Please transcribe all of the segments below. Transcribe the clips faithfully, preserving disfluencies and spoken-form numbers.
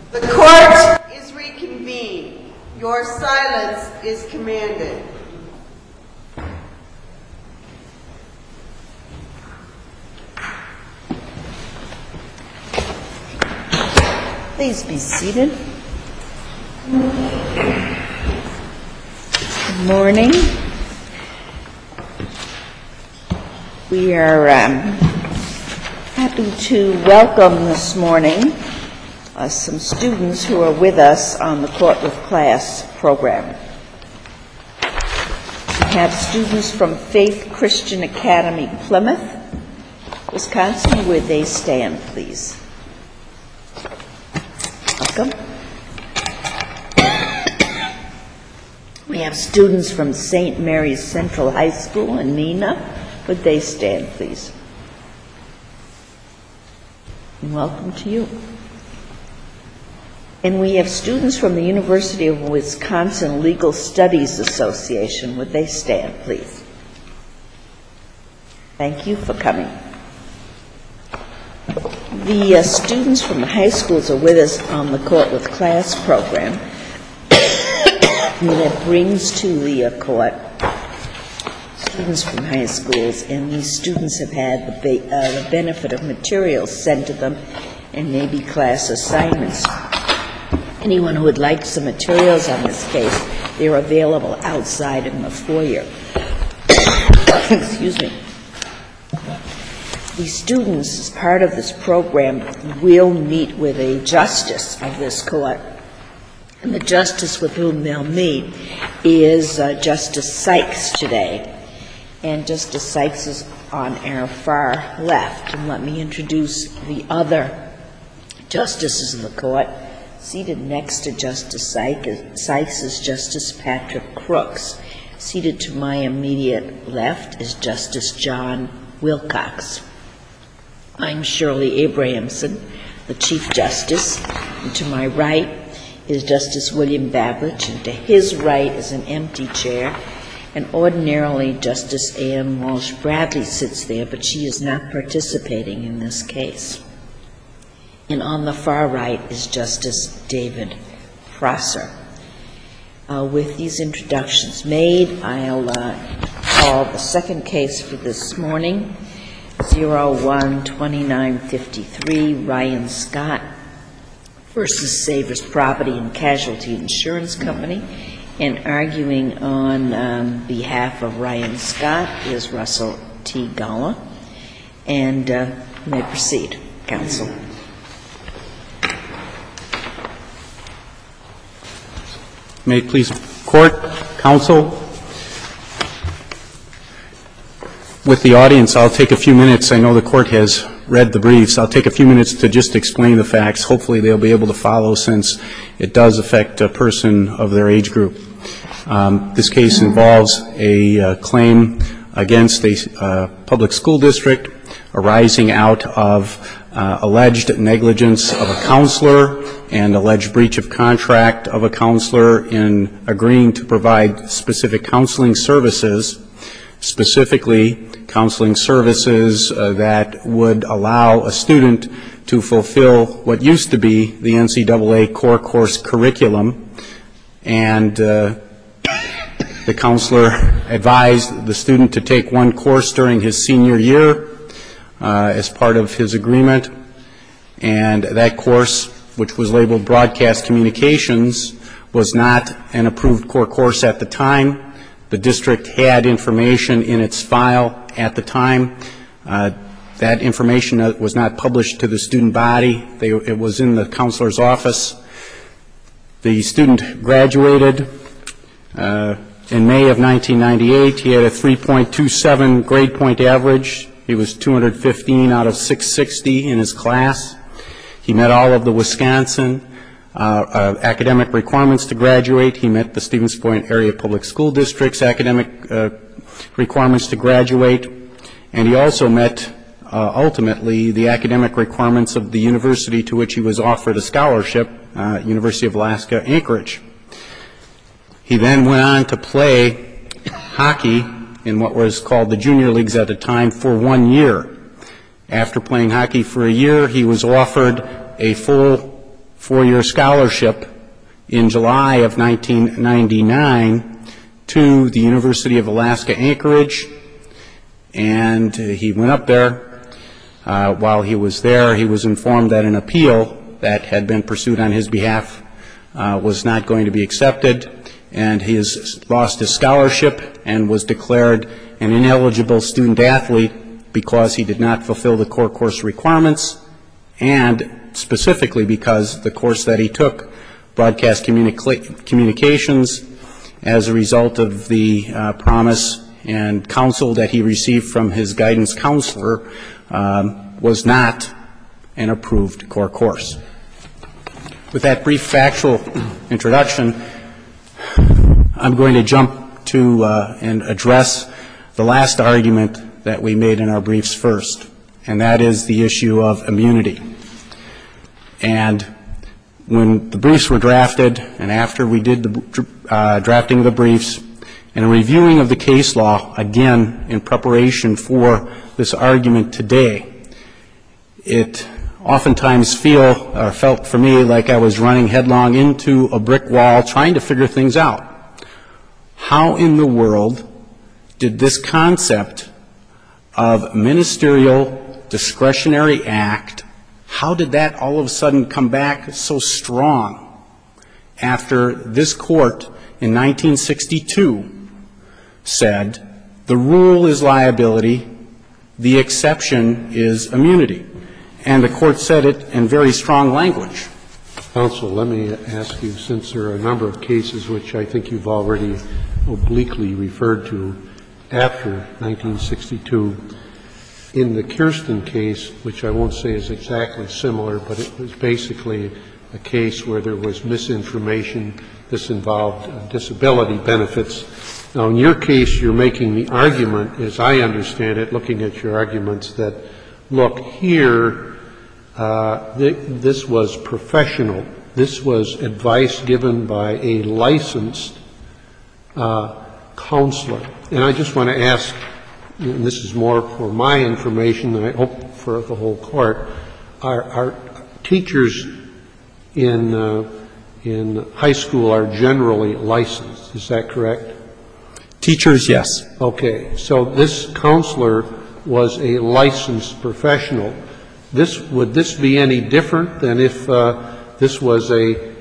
The court is reconvened. Your silence is commanded. Please be seated. Good morning. We are um, happy to welcome this morning uh, some students who are with us on the Court with Class program. We have students from Faith Christian Academy, Plymouth, Wisconsin. Would they stand, please? Welcome. We have students from Saint Mary's Central High School in Neenah. Would they stand, please? And welcome to you. And we have students from the University of Wisconsin Legal Studies Association. Would they stand, please? Thank you for coming. The uh, students from the high schools are with us on the Court with Class program. And that brings to the uh, court students from high schools, and these students have had the, ba- uh, the benefit of materials sent to them and maybe class assignments. Anyone who would like some materials on this case, they're available outside in the foyer. Excuse me. These students, as part of this program, will meet with a justice of this court. And the justice with whom they'll meet is uh, Justice Sykes today. And Justice Sykes is on our far left. And let me introduce the other justices of the court. Seated next to Justice Sykes is Justice Patrick Crooks. Seated to my immediate left is Justice John Wilcox. I'm Shirley Abrahamson, the Chief Justice, and to my right is Justice William Babich, and to his right is an empty chair, and ordinarily Justice Ann Walsh Bradley sits there, but she is not participating in this case. And on the far right is Justice David Prosser. Uh, with these introductions made, I'll uh, call the second case for this morning, zero one twenty-nine fifty-three, Ryan Scott versus Savers Property and Casualty Insurance Company. And arguing on um, behalf of Ryan Scott is Russell T. Galla. And uh, you may proceed, counsel. May it please the court, counsel. With the audience, I'll take a few minutes. I know the court has read the briefs. I'll take a few minutes to just explain the facts. Hopefully they'll be able to follow, since it does affect a person of their age group. Um, this case involves a uh, claim against a uh, public school district arising out of uh, alleged negligence of a counselor and alleged breach of contract of a counselor in agreeing to provide specific counseling services, specifically counseling services uh, that would allow a student to fulfill what used to be the N C double A core course curriculum. And uh, the counselor advised the student to take one course during his senior year uh, as part of his agreement. And that course, which was labeled Broadcast Communications, was not an approved core course at the time. The district had information in its file at the time. Uh, that information was not published to the student body. They, it was in the counselor's office. The student graduated uh, in May of nineteen ninety-eight. He had a three point two seven grade point average. He was two hundred fifteen out of six sixty in his class. He met all of the Wisconsin Uh, uh, academic requirements to graduate. He met the Stevens Point Area Public School District's academic uh, requirements to graduate, and he also met uh, ultimately the academic requirements of the university to which he was offered a scholarship, uh, University of Alaska, Anchorage. He then went on to play hockey in what was called the junior leagues at the time for one year. After playing hockey for a year, he was offered a full four-year scholarship in July of nineteen ninety-nine to the University of Alaska Anchorage, and he went up there. Uh, while he was there, he was informed that an appeal that had been pursued on his behalf uh, was not going to be accepted, and he has lost his scholarship and was declared an ineligible student athlete because he did not fulfill the core course requirements, and specifically because the course that he took, broadcast communica- communications, as a result of the uh, promise and counsel that he received from his guidance counselor, um, was not an approved core course. With that brief factual introduction, I'm going to jump to uh, and address the last argument that we made in our briefs first, and that is the issue of immunity. And when the briefs were drafted, and after we did the uh, drafting of the briefs, and a reviewing of the case law, again, in preparation for this argument today, it oftentimes feel or felt for me like I was running headlong into a brick wall trying to figure things out. How in the world did this concept of ministerial discretionary act, how did that all of a sudden come back so strong after this court in nineteen sixty-two said the rule is liability, the exception is immunity? And the court said it in very strong language. Counsel, let me ask you, since there are a number of cases which I think you've already obliquely referred to after nineteen sixty-two, in the Kirsten case, which I won't say is exactly similar, but it was basically a case where there was misinformation. This involved uh, disability benefits. Now, in your case, you're making the argument, as I understand it, looking at your arguments, that, look, here, uh, th- this was professional. This was advice given by a licensed uh, counselor. And I just want to ask, and this is more for my information than I hope for the whole court, are, are teachers in uh, in high school are generally licensed. Is that correct? Teachers, yes. Okay. So this counselor was a licensed professional. This would this be any different than if uh, this was a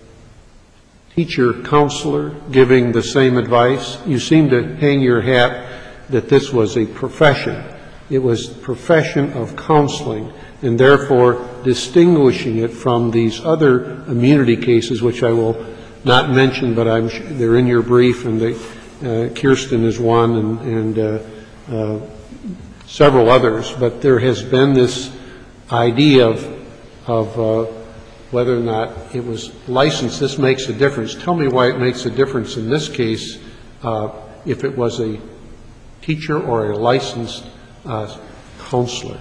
teacher counselor giving the same advice? You seem to hang your hat that this was a profession. It was profession of counseling, and therefore distinguishing it from these other immunity cases, which I will not mention, but I'm sure they're in your brief, and they, uh, Kirsten is one, and, and uh, uh, several others. But there has been this idea of, of uh, whether or not it was licensed. This makes a difference. Tell me why it makes a difference in this case uh, if it was a teacher or a licensed uh, counselor.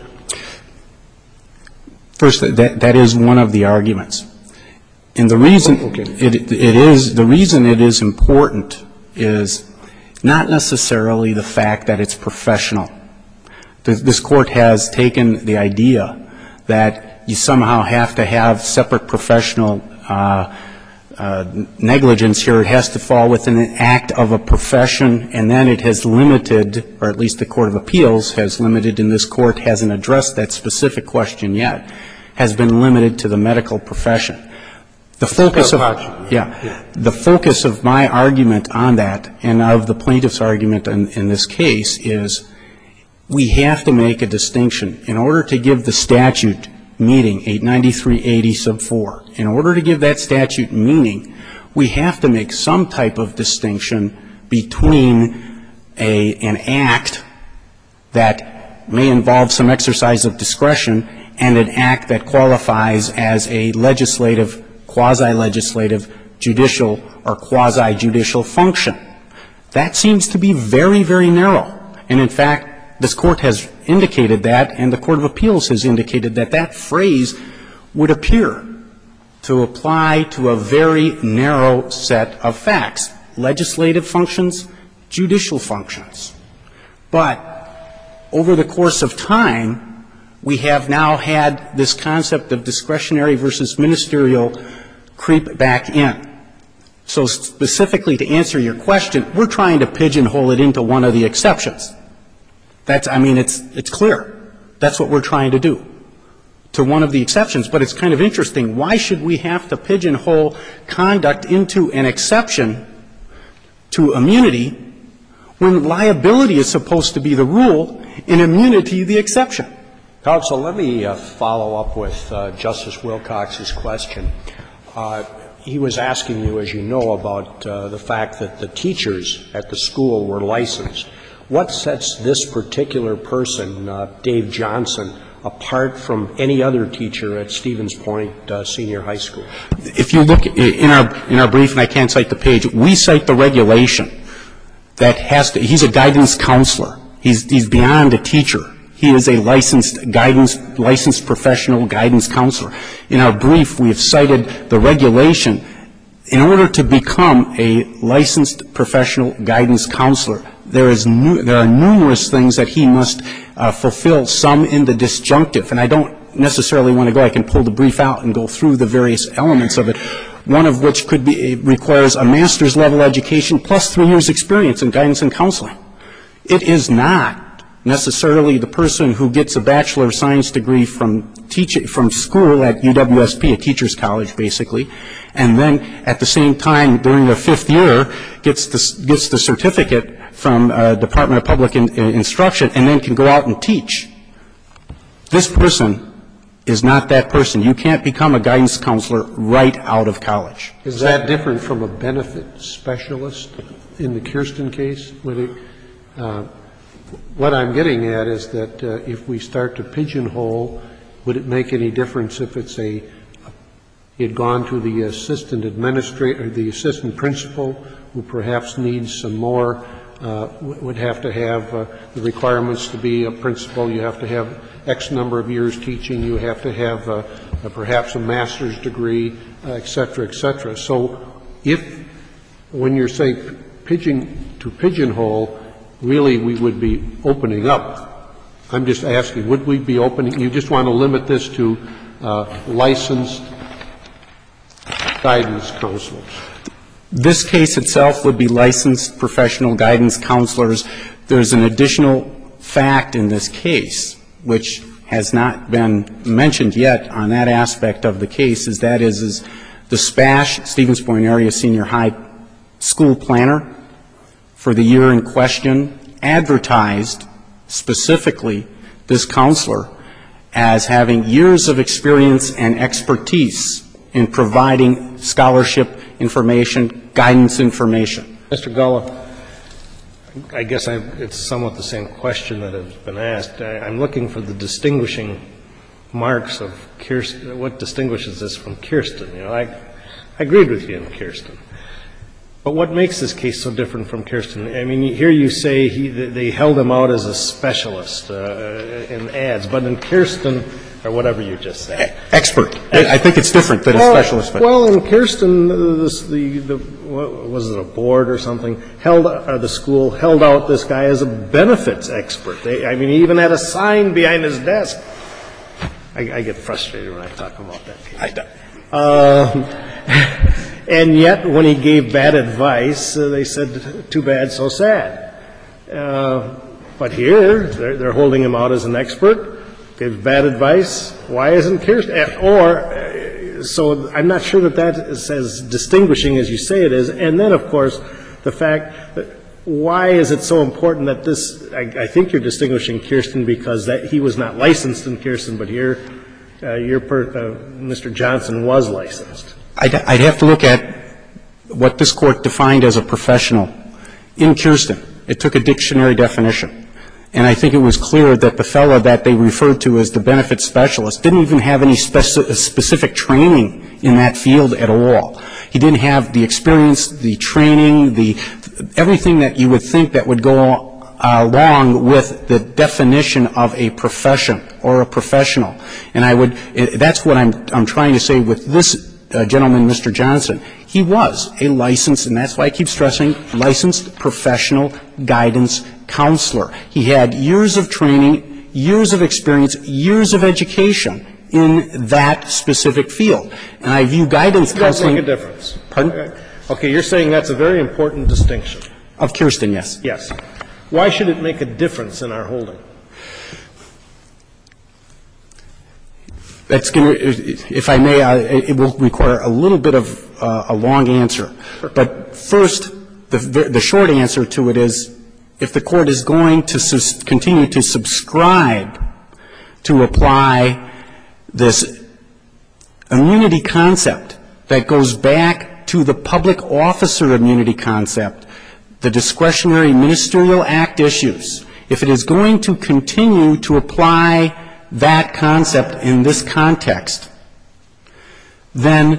First, that, that is one of the arguments. And the reason okay. it, it is, the reason it is important is not necessarily the fact that it's professional. This, this court has taken the idea that you somehow have to have separate professional uh, uh, negligence here. It has to fall within an act of a profession, and then it has limited, or at least the Court of Appeals has limited, and this court hasn't addressed that specific question yet, has been limited to the medical profession. The focus of yeah, the focus of my argument on that, and of the plaintiff's argument in, in this case, is we have to make a distinction in order to give the statute meaning, eight ninety-three eighty sub four. In order to give that statute meaning, we have to make some type of distinction between a, an act that may involve some exercise of discretion and an act that qualifies as a legislative, quasi-legislative, judicial, or quasi-judicial function. That seems to be very, very narrow. And in fact, this court has indicated that, and the Court of Appeals has indicated that that phrase would appear to apply to a very narrow set of facts, legislative functions, judicial functions. But over the course of time, we have now had this concept of discretionary versus ministerial creep back in. So specifically to answer your question, we're trying to pigeonhole it into one of the exceptions. That's, I mean, it's, it's clear. That's what we're trying to do, to one of the exceptions. But it's kind of interesting. Why should we have to pigeonhole conduct into an exception to immunity when liability is supposed to be the rule and immunity the exception? Counsel, let me uh, follow up with uh, Justice Wilcox's question. Uh, he was asking you, as you know, about uh, the fact that the teachers at the school were licensed. What sets this particular person, uh, Dave Johnson, apart from any other teacher at Stevens Point uh, Senior High School? If you look in our in our brief, and I can't cite the page, we cite the regulation that has to. He's a guidance counselor. He's he's beyond a teacher. He is a licensed guidance, licensed professional guidance counselor. In our brief, we have cited the regulation. In order to become a licensed professional guidance counselor, there is nu- there are numerous things that he must uh, fulfill, some in the disjunctive. And I don't necessarily want to go. I can pull the brief out and go through the various elements of it, one of which could be requires a master's level education plus three years experience in guidance and counseling. It is not necessarily the person who gets a Bachelor of Science degree from teach from school at U W S P, a teacher's college basically, and then at the same time during the fifth year gets the, gets the certificate from uh, Department of Public in, in Instruction and then can go out and teach. This person is not that person. You can't become a guidance counselor right out of college. Is that different from a benefit specialist in the Kirsten case? Would it, uh, what I'm getting at is that uh, if we start to pigeonhole, would it make any difference if it's a, he had gone to the assistant administrator, the assistant principal, who perhaps needs some more, uh, would have to have uh, the requirements to be a principal, you have to have X number of years teaching, you have to have uh, uh, perhaps a master's degree, uh, et cetera, et cetera. So if, when you're saying pigeon, to pigeonhole, really we would be opening up. I'm just asking, would we be opening, you just want to limit this to uh, licensed guidance counselors? This case itself would be licensed professional guidance counselors. There's an additional fact in this case, which has not been mentioned yet on that aspect of the case, is that is, is the SPASH, Stevens Point Area Senior High School Planner, for the year in question, advertised specifically this counselor as having years of experience and expertise in providing scholarship information, guidance information. Mister Gullah, I guess I, it's somewhat the same question that has been asked. I, I'm looking for the distinguishing marks of Kirsten. What distinguishes this from Kirsten? You know, I, I agreed with you in Kirsten. But what makes this case so different from Kirsten? I mean, here you say he, they held him out as a specialist uh, in ads, but in Kirsten, or whatever you just said. Expert. I think it's different than well, a specialist. But. Well, in Kirsten, the, the, the what, was it a board or something, held, uh, the school held out this guy as a benefits expert. They, I mean, he even had a sign behind his desk. I, I get frustrated when I talk about that case. I don't. Uh, and yet, when he gave bad advice, uh, they said, too bad, so sad. Uh, but here, they're, they're holding him out as an expert, gives bad advice. Why isn't Kirsten? Or, uh, so I'm not sure that that is as distinguishing as you say it is. And then, of course, the fact that why is it so important that this, I, I think you're distinguishing Kirsten because that he was not licensed in Kirsten, but here, uh, your per, uh, Mister Johnson was licensed. I'd, I'd have to look at what this court defined as a professional. In Kirsten, it took a dictionary definition. And I think it was clear that the fellow that they referred to as the benefit specialist didn't even have any speci- specific training in that field at all. He didn't have the experience, the training, the everything that you would think that would go uh, along with the definition of a profession or a professional. And I would – that's what I'm I'm trying to say with this Uh, gentleman, Mister Johnson. He was a licensed, and that's why I keep stressing, licensed professional guidance counselor. He had years of training, years of experience, years of education in that specific field. And I view guidance counseling... Does make a difference. Pardon? Okay, you're saying that's a very important distinction. Of Kirsten, yes. Yes. Why should it make a difference in our holding? That's going to, if I may, uh, it will require a little bit of uh, a long answer. But first, the, the short answer to it is, if the court is going to sus- continue to subscribe to apply this immunity concept that goes back to the public officer immunity concept, the discretionary ministerial act issues, if it is going to continue to apply that concept in this context, then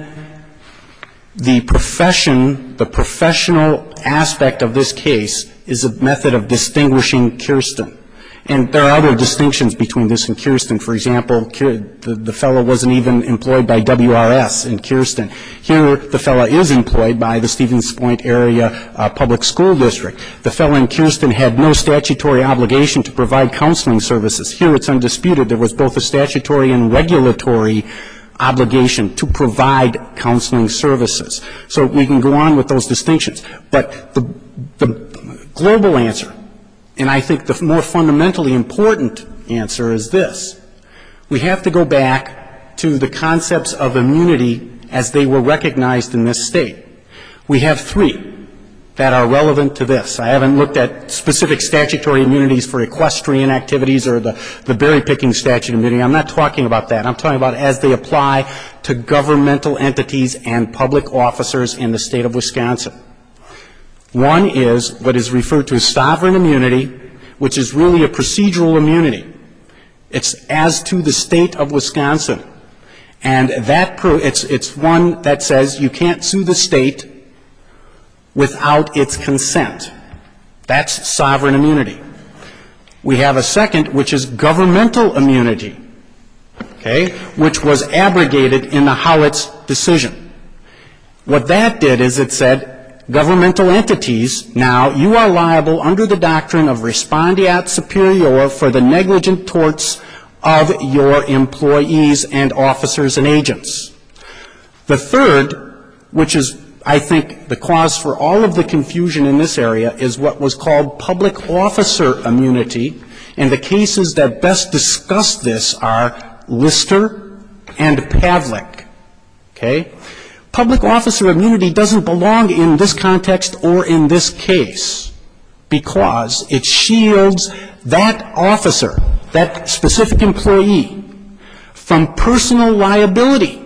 the profession, the professional aspect of this case is a method of distinguishing Kirsten. And there are other distinctions between this and Kirsten. For example, the, the fellow wasn't even employed by W R S in Kirsten. Here, the fellow is employed by the Stevens Point Area uh, Public School District. The fellow in Kirsten had no statutory obligation to provide counseling services. Here, it's undisputed there was both a statutory and regulatory obligation to provide counseling services. So we can go on with those distinctions. But the, the global answer, and I think the more fundamentally important answer is this. We have to go back to the concepts of immunity as they were recognized in this state. We have three that are relevant to this. I haven't looked at specific statutory immunities for equestrian activities or the, the berry-picking statute immunity. I'm not talking about that. I'm talking about as they apply to governmental entities and public officers in the state of Wisconsin. One is what is referred to as sovereign immunity, which is really a procedural immunity. It's as to the state of Wisconsin. And that pro- it's, it's one that says you can't sue the state without its consent. That's sovereign immunity. We have a second, which is governmental immunity, okay, which was abrogated in the Howitz decision. What that did is it said, governmental entities, now you are liable under the doctrine of respondeat superior for the negligent torts of your employees and officers and agents. The third, which is, I think, the cause for all of the confusion in this area, is what was called public officer immunity, and the cases that best discuss this are Lister and Pavlik. Okay? Public officer immunity doesn't belong in this context or in this case because it shields that officer, that specific employee, from personal liability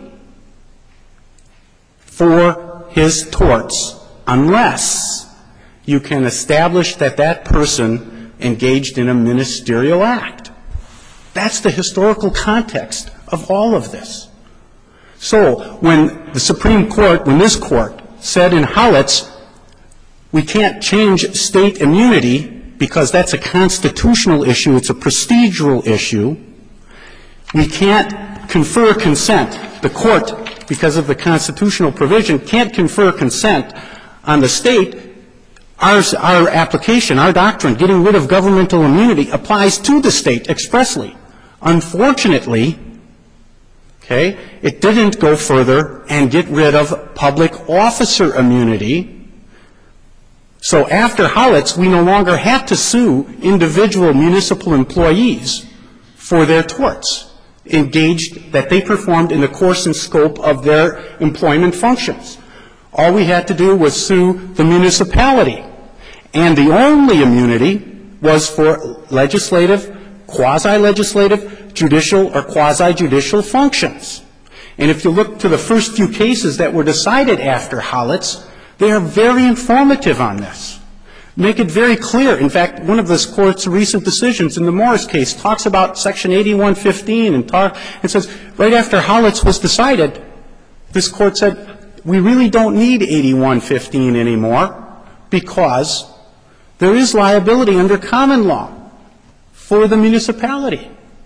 for his torts unless you can establish that that person engaged in a ministerial act. That's the historical context of all of this. So when the Supreme Court, when this Court said in Howitz, we can't change state immunity because that's a constitutional issue, it's a procedural issue, we can't confer consent. The Court, because of the constitutional provision, can't confer consent on the state. Our, our application, our doctrine, getting rid of governmental immunity, applies to the state expressly. Unfortunately, okay, it didn't go further and get rid of public officer immunity. So after Howitz, we no longer have to sue individual municipal employees for their torts engaged that they performed in the course and scope of their employment functions. All we had to do was sue the municipality. And the only immunity was for legislative, quasi-legislative, judicial, or quasi-judicial functions. And if you look to the first few cases that were decided after Howitz, they are very informative on this. Make it very clear. In fact, one of this Court's recent decisions in the Morris case talks about Section eighty-one fifteen and, talk, and says right after Howitz was decided, this Court said, we really don't need eighty-one fifteen anymore because there is liability under common law for the municipality.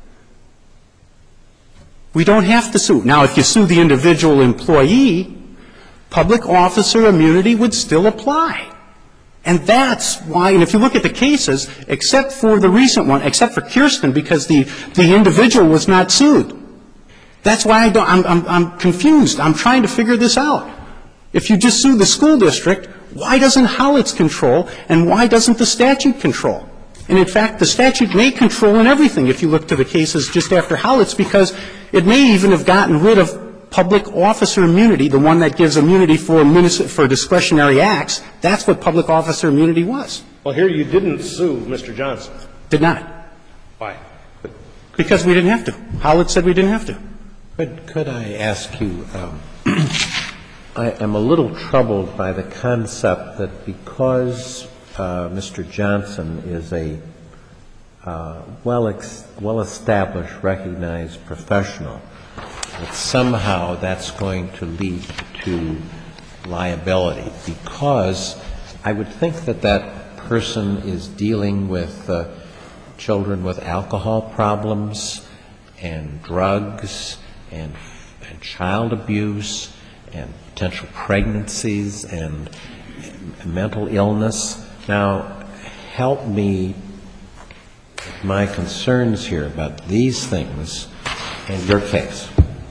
We don't have to sue. Now, if you sue the individual employee, public officer immunity would still apply. And that's why, and if you look at the cases, except for the recent one, except for Kirsten, because the, the individual was not sued. That's why I don't, I'm, I'm, I'm confused. I'm trying to figure this out. If you just sue the school district, why doesn't Hollett's control, and why doesn't the statute control? And in fact, the statute may control in everything if you look to the cases just after Hollett's, because it may even have gotten rid of public officer immunity, the one that gives immunity for, for discretionary acts. That's what public officer immunity was. Well, here you didn't sue Mister Johnson. Did not. Why? Because we didn't have to. Hollett said we didn't have to. Could, could I ask you, um, I am a little troubled by the concept that because uh, Mister Johnson is a uh, well ex- well-established, recognized professional, that somehow that's going to lead to liability, because I would think that that person is dealing with uh, children with alcohol problems and drugs and, and child abuse and potential pregnancies and, and mental illness. Now, help me with my concerns here about these things and your case.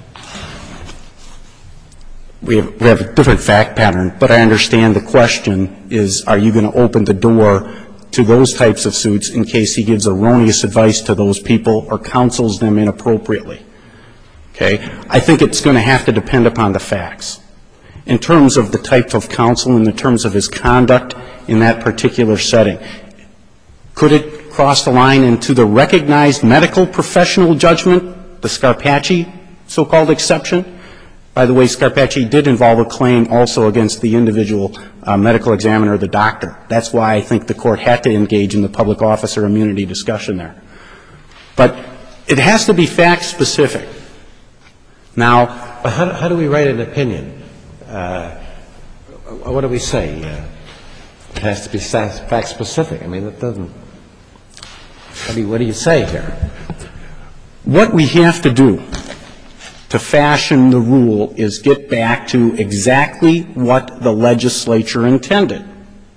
We have, we have a different fact pattern, but I understand the question is, are you going to open the door to those types of suits in case he gives erroneous advice to those people or counsels them inappropriately? Okay? I think it's going to have to depend upon the facts. In terms of the type of counsel and in terms of his conduct in that particular setting, could it cross the line into the recognized medical professional judgment, the Scarpacci so-called exception? By the way, Scarpacci did involve a claim also against the individual uh, medical examiner, the doctor. That's why I think the court had to engage in the public officer immunity discussion there. But it has to be fact-specific. Now, how, how do we write an opinion? Uh, what do we say? Uh, it has to be fact-specific. I mean, it doesn't. What do you, what do you say here? What we have to do to fashion the rule is get back to exactly what the legislature intended.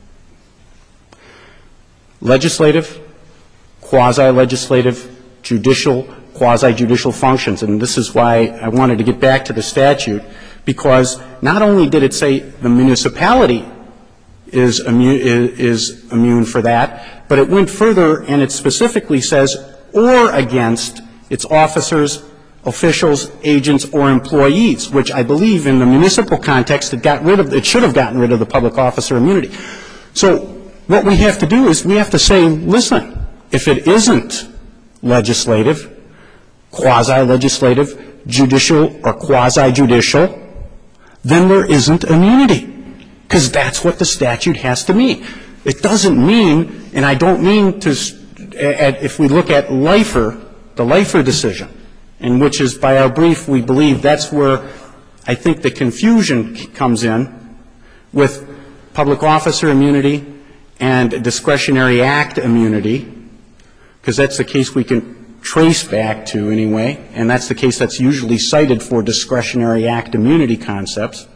Legislative, quasi-legislative, judicial, quasi-judicial functions. And this is why I wanted to get back to the statute, because not only did it say the municipality is immune, is immune for that, but it went further and it specifically says, or against its officers, officials, agents, or employees, which I believe in the municipal context it got rid of, it should have gotten rid of the public officer immunity. So what we have to do is we have to say, listen, if it isn't legislative, quasi-legislative, judicial, or quasi-judicial, then there isn't immunity, because that's what the statute has to mean. It doesn't mean, and I don't mean to, if we look at Leifer, the Leifer decision, in which is by our brief, we believe that's where I think the confusion comes in with public officer immunity and discretionary act immunity, because that's the case we can trace back to anyway, and that's the case that's usually cited for discretionary act immunity concepts.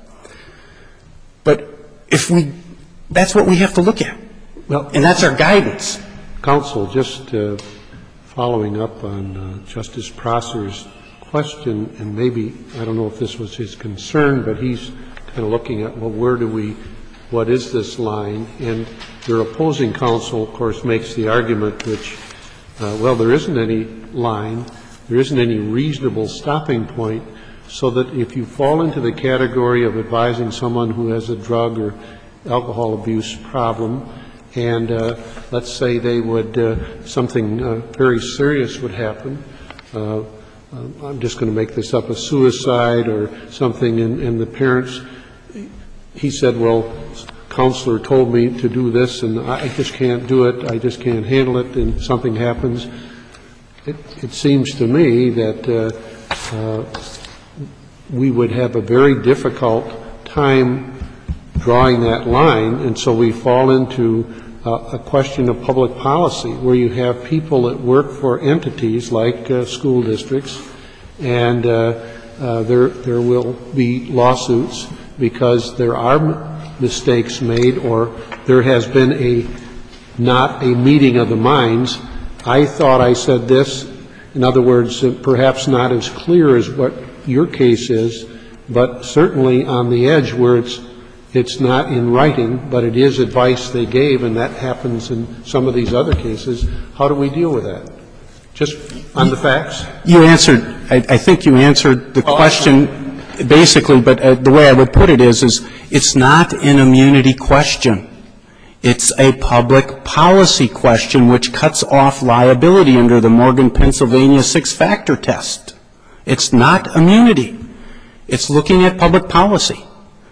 But if we, that's what we have to look at. Well, and that's our guidance. Counsel, just uh, following up on uh, Justice Prosser's question, and maybe, I don't know if this was his concern, but he's kind of looking at, well, where do we, what is this line? And your opposing counsel, of course, makes the argument which, uh, well, there isn't any line, there isn't any reasonable stopping point, so that if you fall into the category of advising someone who has a drug or alcohol abuse problem, and uh, let's say they would, uh, something uh, very serious would happen, uh, uh, I'm just going to make this up, a suicide or something, and, and the parents, he said, well, counselor told me to do this, and I just can't do it, I just can't handle it, and something happens. It, it seems to me that uh, uh, we would have a very difficult time drawing that line, and so we fall into uh, a question of public policy, where you have people that work for entities like uh, school districts, and uh, uh, there there will be lawsuits because there are mistakes made, or there has been a not a meeting of the minds. I thought I said this. In other words, uh, perhaps not as clear as what your case is, but certainly on the edge where it's it's not in writing, but it is advice they gave, and that happens in some of these other cases. How do we deal with that? Just on the facts? You answered, I, I think you answered the question basically, but uh, the way I would put it is, is it's not an immunity question. It's a public policy question which cuts off liability under the Morgan, Pennsylvania six-factor test. It's not immunity. It's looking at public policy.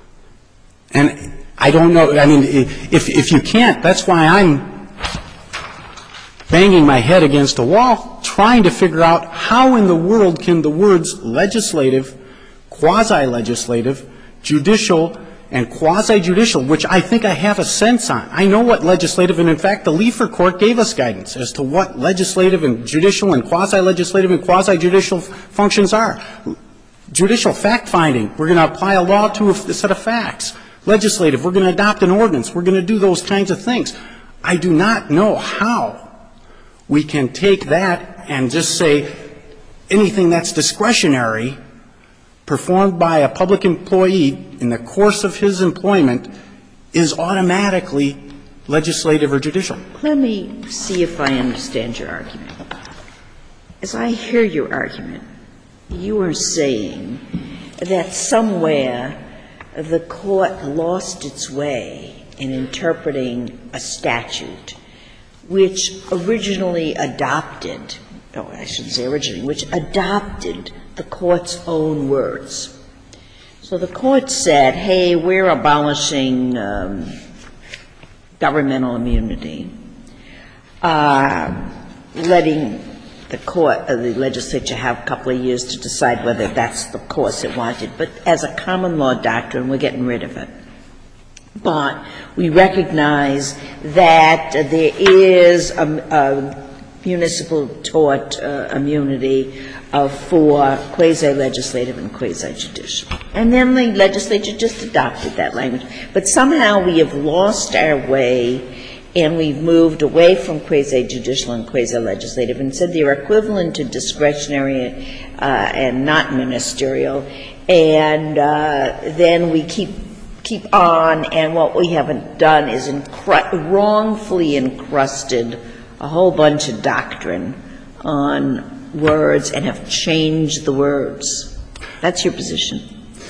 And I don't know, I mean, if, if you can't, that's why I'm banging my head against a wall trying to figure out how in the world can the words legislative, quasi-legislative, judicial, and quasi-judicial, which I think I have a sense on. I know what legislative, and in fact, the Leifer Court gave us guidance as to what legislative and judicial and quasi-legislative and quasi-judicial functions are. Judicial fact-finding, we're going to apply a law to a set of facts. Legislative, we're going to adopt an ordinance. We're going to do those kinds of things. I do not know how we can take that and just say anything that's discretionary performed by a public employee in the course of his employment is automatically legislative or judicial. Let me see if I understand your argument. As I hear your argument, you are saying that somewhere the court lost its way in interpreting a statute which originally adopted, oh, I shouldn't say originally, which adopted the court's own words. So the court said, hey, we're abolishing um, governmental immunity, uh, letting the court, uh, the legislature have a couple of years to decide whether that's the course it wanted. But as a common law doctrine, we're getting rid of it. But we recognize that uh, there is a, a municipal tort uh, immunity uh, for quasi-legislative and quasi-judicial. And then the legislature just adopted that language. But somehow we have lost our way and we've moved away from quasi-judicial and quasi-legislative and said they're equivalent to discretionary uh, and not ministerial. And uh, then we keep keep on, and what we haven't done is encru- wrongfully encrusted a whole bunch of doctrine on words and have changed the words. That's your position?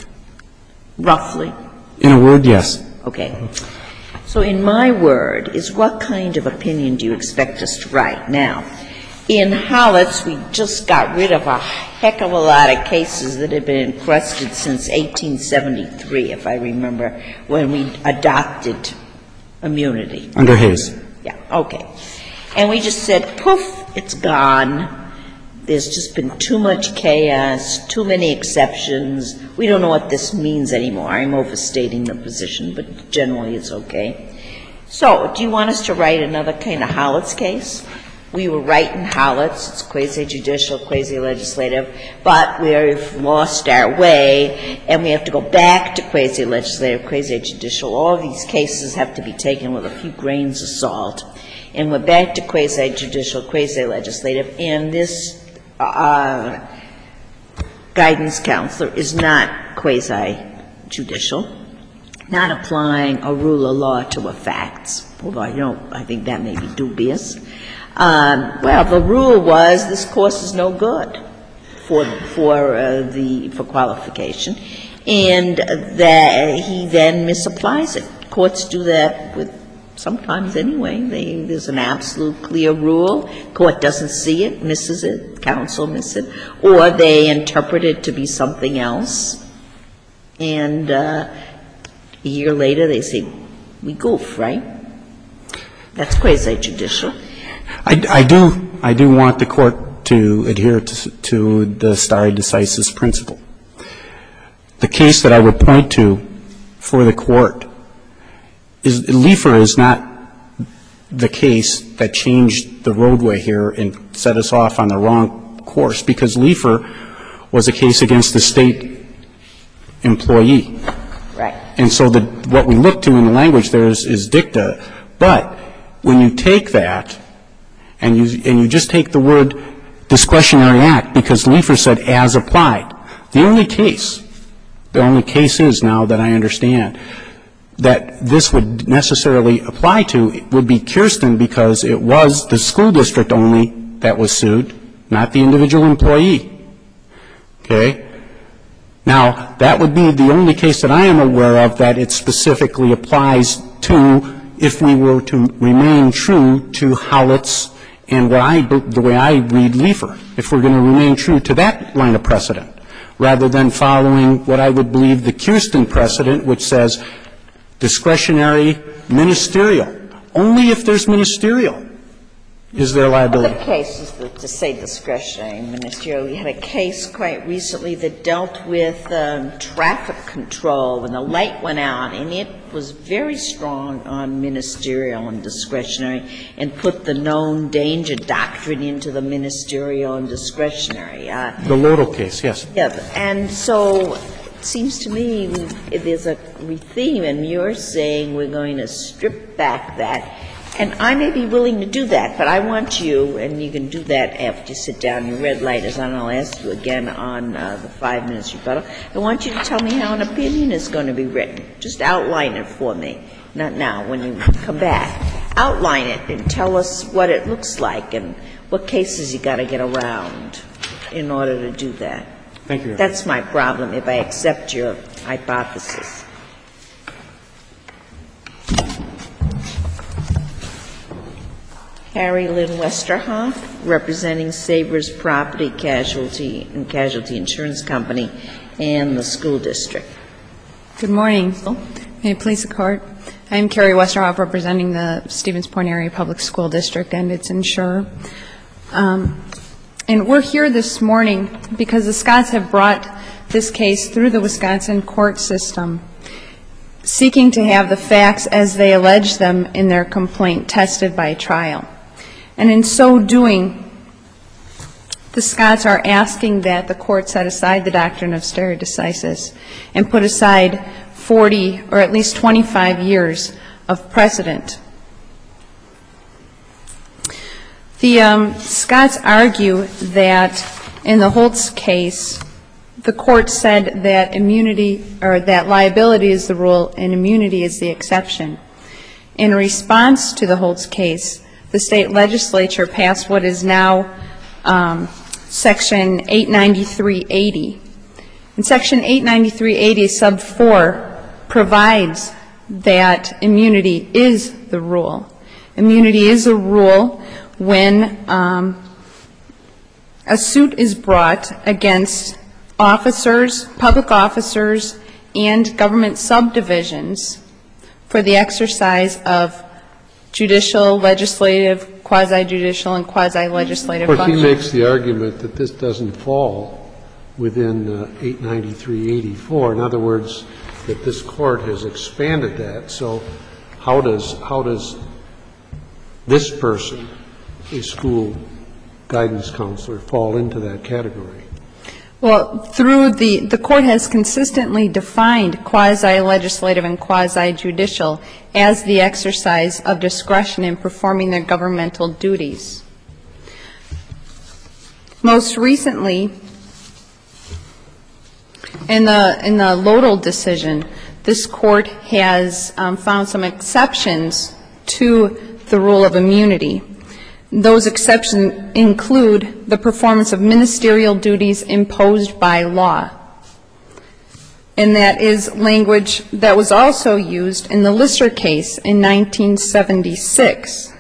Roughly? In a word, yes. Okay. So in my word is what kind of opinion do you expect us to write? Now, in Hollis, we just got rid of a heck of a lot of cases that had been encrusted since eighteen seventy-three, if I remember, when we adopted immunity. Under Hayes. Yeah, okay. And we just said, poof, it's gone. There's just been too much chaos, too many exceptions. We don't know what this means anymore. I'm overstating the position, but generally it's okay. So, do you want us to write another kind of Hollis case? We were right in Hollis. It's quasi-judicial, quasi-legislative, but we've lost our way, and we have to go back to quasi-legislative, quasi-judicial. All of these cases have to be taken with a few grains of salt. And we're back to quasi-judicial, quasi-legislative, and this uh, guidance counselor is not quasi-judicial, not applying a rule of law to a facts, although I don't, I think that may be dubious. Um, well, the rule was this course is no good for for uh, the for qualification, and that he then misapplies it. Courts do that with sometimes anyway. They, there's an absolute clear rule. Court doesn't see it, misses it, counsel misses it, or they interpret it to be something else, and uh, a year later they say, "We goof, right?" That's quasi-judicial. I, I do I do want the court to adhere to, to the stare decisis principle. The case that I would point to for the court is Leifer is not the case that changed the roadway here and set us off on the wrong course, because Leifer was a case against the state employee. Right. And so the, what we look to in the language there is, is dicta. But when you take that and you, and you just take the word discretionary act, because Leifer said as applied, the only case, the only case is now that I understand that this would necessarily apply to would be Kirsten, because it was the school district only that was sued, not the individual employee. Okay? Now, that would be the only case that I am aware of that it specifically applies to if we were to remain true to Howlett's and what I, the way I read Leifer, if we're going to remain true to that line of precedent, rather than following what I would believe the Kirsten precedent, which says discretionary ministerial. Only if there's ministerial is there liability. Other cases that to say discretionary ministerial, we had a case quite recently that dealt with um, traffic control when the light went out, and it was very strong on ministerial and discretionary and put the known danger doctrine into the ministerial and discretionary. Uh, the Lodel case, yes. Yeah, and so it seems to me there's a theme, and you're saying we're going to strip back that. And I may be willing to do that, but I want you, and you can do that after you sit down, your red light is on, and I'll ask you again on uh, the five minutes rebuttal. I want you to tell me how an opinion is going to be written. Just outline it for me. Not now, when you come back. Outline it and tell us what it looks like and what cases you got to get around in order to do that. Thank you. That's my problem if I accept your hypothesis. Harry Lynn Westerhoff, representing Savers Property Casualty and Casualty Insurance Company and the school district. Good morning. May it please the Court. I am Carrie Westerhoff, representing the Stevens Point Area Public School District and its insurer. Um, and we're here this morning because the Scotts have brought this case through the Wisconsin court system, seeking to have the facts as they allege them in their complaint tested by trial. And in so doing, the Scotts are asking that the court set aside the doctrine of stare decisis and put aside forty or at least twenty-five years of precedent. The um, Scotts argue that in the Holtz case, the court said that immunity or that liability is the rule and immunity is the exception. In response to the Holtz case, the state legislature passed what is now um, Section eight ninety-three eighty. And Section eight ninety-three eighty sub four provides that immunity is the rule. Immunity is a rule when um, a suit is brought against officers, public officers, and government subdivisions for the exercise of judicial, legislative, quasi-judicial, and quasi-legislative functions. Of course, functions. he makes the argument that this doesn't fall within uh, eight ninety-three eighty-four. In other words, that this court has expanded that. So how does how does this person, a school guidance counselor, fall into that category? Well, through the, the court has consistently defined quasi-legislative and quasi-judicial as the exercise of discretion in performing their governmental duties. Most recently, in the, in the Lodel decision, this court has um, found some exceptions to the rule of immunity. Those exceptions include the performance of ministerial duties imposed by law. And that is language that was also used in the Lister case in nineteen seventy-six.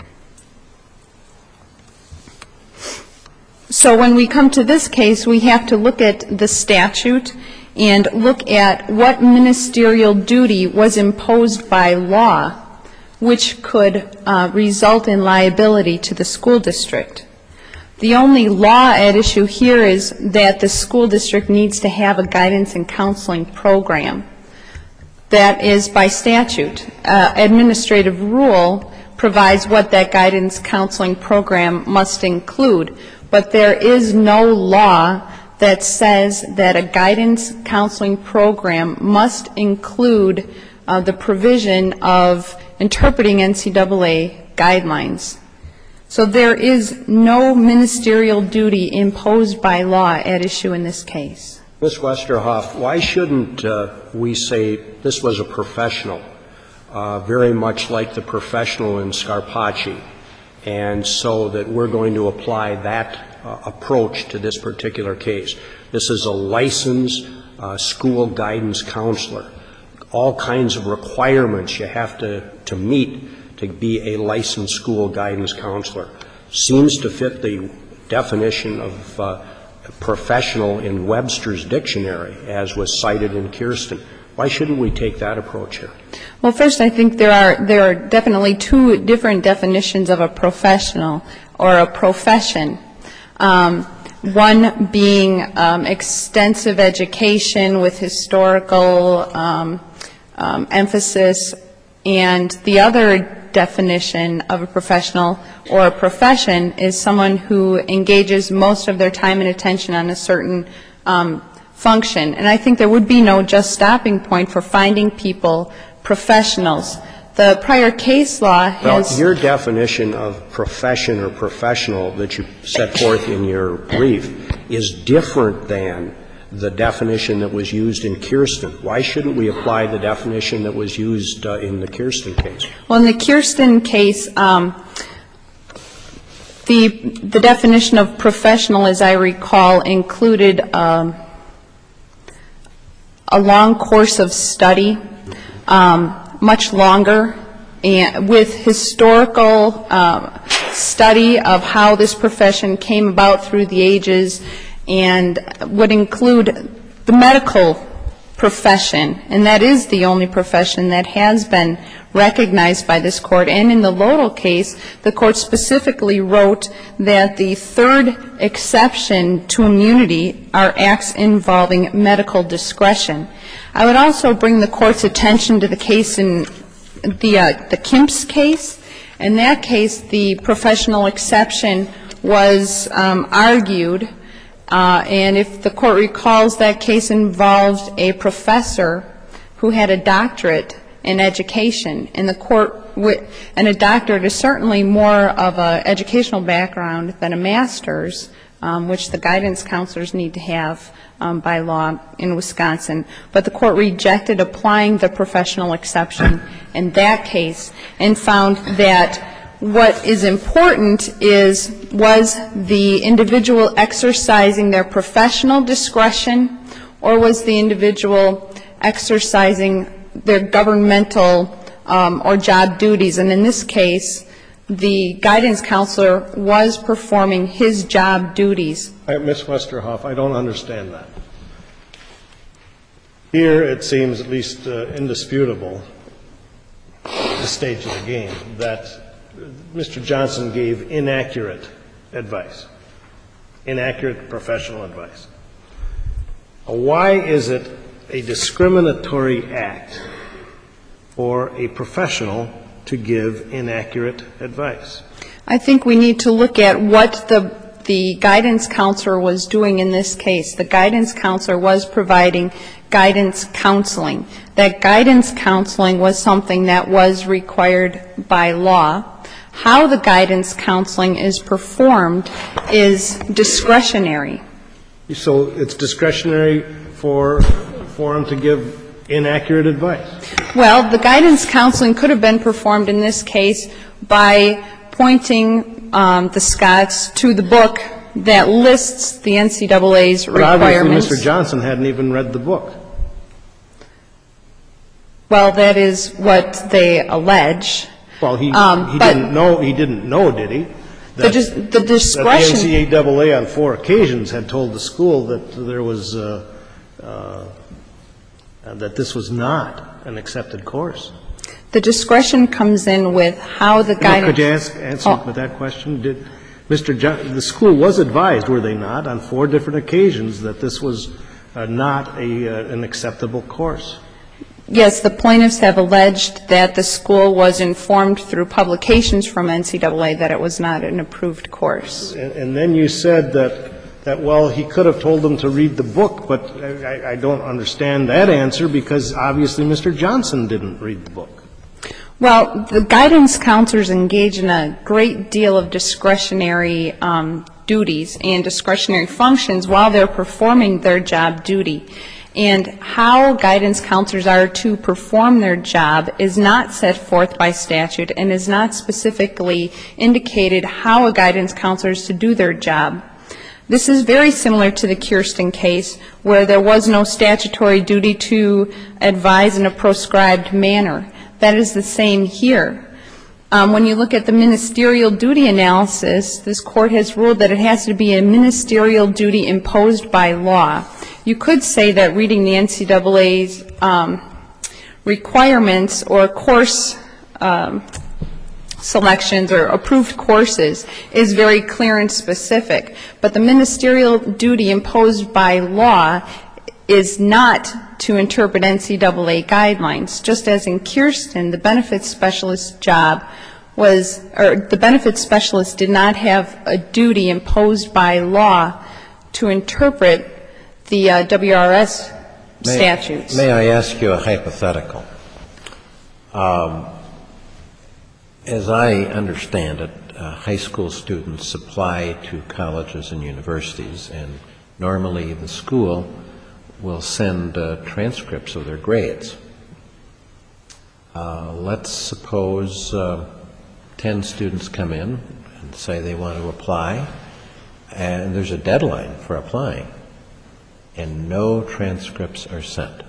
So when we come to this case, we have to look at the statute and look at what ministerial duty was imposed by law, which could uh, result in liability to the school district. The only law at issue here is that the school district needs to have a guidance and counseling program. That is by statute. Uh, administrative rule provides what that guidance counseling program must include, but there is no law that says that a guidance counseling program must include uh, the provision of interpreting N C double A guidelines. So there is no ministerial duty imposed by law at issue in this case. Miz Westerhoff, why shouldn't uh, we say this was a professional, uh, very much like the professional in Scarpacci, and so that we're going to apply that uh, approach to this particular case? This is a licensed uh, school guidance counselor. All kinds of requirements you have to, to meet to be a licensed school guidance counselor. Seems to fit the definition of uh, professional in Webster's dictionary, as was cited in Kirsten. Why shouldn't we take that approach here? Well, first, I think there are there are definitely two different definitions of a professional or a profession. Um, one being um, extensive education with historical um, um, emphasis, and the other definition of a professional or a profession is someone who engages most of their time and attention on a certain um, function. And I think there would be no just stopping point for finding people professionals. The prior case law has... Well, your definition of profession or professional that you set forth in your brief is different than the definition that was used in Kirsten. Why shouldn't we apply the definition that was used uh, in the Kirsten case? Well, in the Kirsten case, um, the the definition of professional, as I recall, included um, a long course of study, um, much longer, and with historical um, study of how this profession came about through the ages, and would include the medical profession, and that is the only profession that has been recognized by this court. And in the Lodel case, the court specifically wrote that the third exception to immunity are acts involving medical discretion. I would also bring the court's attention to the case in the, uh, the Kimps case. In that case, the professional exception was um, argued. Uh, and if the court recalls, that case involved a professor who had a doctorate in education. And the court, w- and a doctorate is certainly more of an educational background than a master's, um, which the guidance counselors need to have um, by law in Wisconsin. But the court rejected applying the professional exception in that case and found that what is important is, was the individual exercising their professional discretion, or was the individual exercising their governmental um, or job duties? And in this case, the guidance counselor was performing his job duties. Miz Westerhoff, I don't understand that. Here it seems at least uh, indisputable at this stage of the game that Mister Johnson gave inaccurate advice, inaccurate professional advice. Why is it a discriminatory act for a professional to give inaccurate advice? I think we need to look at what the the guidance counselor was doing in this case. The guidance counselor was providing guidance counseling. That guidance counseling was something that was required by law. How the guidance counseling is performed is discretionary. So it's discretionary for, for him to give inaccurate advice? Well, the guidance counseling could have been performed in this case by pointing um, the Scotts to the book that lists the N C double A's but requirements. Obviously, Mister Johnson hadn't even read the book. Well, that is what they allege. Well, he, Um, he but- didn't know. He didn't know, did he? The That, dis- the that the discretion. N C double A on four occasions had told the school that there was uh, uh, that this was not an accepted course. The discretion comes in with how the Well, guidance. could you ask, answer Oh. with that question? Did Mister John, the school was advised, were they not, on four different occasions that this was uh, not a uh, an acceptable course? Yes, the plaintiffs have alleged that the school was informed through publications from N C double A that it was not an approved course. And, and then you said that that, well, he could have told them to read the book, but I, I don't understand that answer because obviously Mister Johnson didn't read the book. Well, the guidance counselors engage in a great deal of discretionary um, duties and discretionary functions while they're performing their job duty. And how guidance counselors are to perform their job is not set forth by statute and is not specifically indicated how a guidance counselor is to do their job. This is very similar to the Kirsten case, where there was no statutory duty to advise in a proscribed manner. That is the same here. Um, when you look at the ministerial duty analysis, this Court has ruled that it has to be a ministerial duty imposed by law. You could say that reading the N C double A's um, requirements or course um, selections or approved courses is very clear and specific, but the ministerial duty imposed by law is not to interpret N C double A guidelines. Just as in Kirsten, the benefits specialist job was, or the benefits specialist did not have a duty imposed by law to interpret the uh, W R S may, statutes. May I ask you a hypothetical? Um, as I understand it, uh, high school students apply to colleges and universities, and normally the school will send uh, transcripts of their grades. Uh, let's suppose uh, ten students come in and say they want to apply, and there's a deadline for applying, and no transcripts are sent.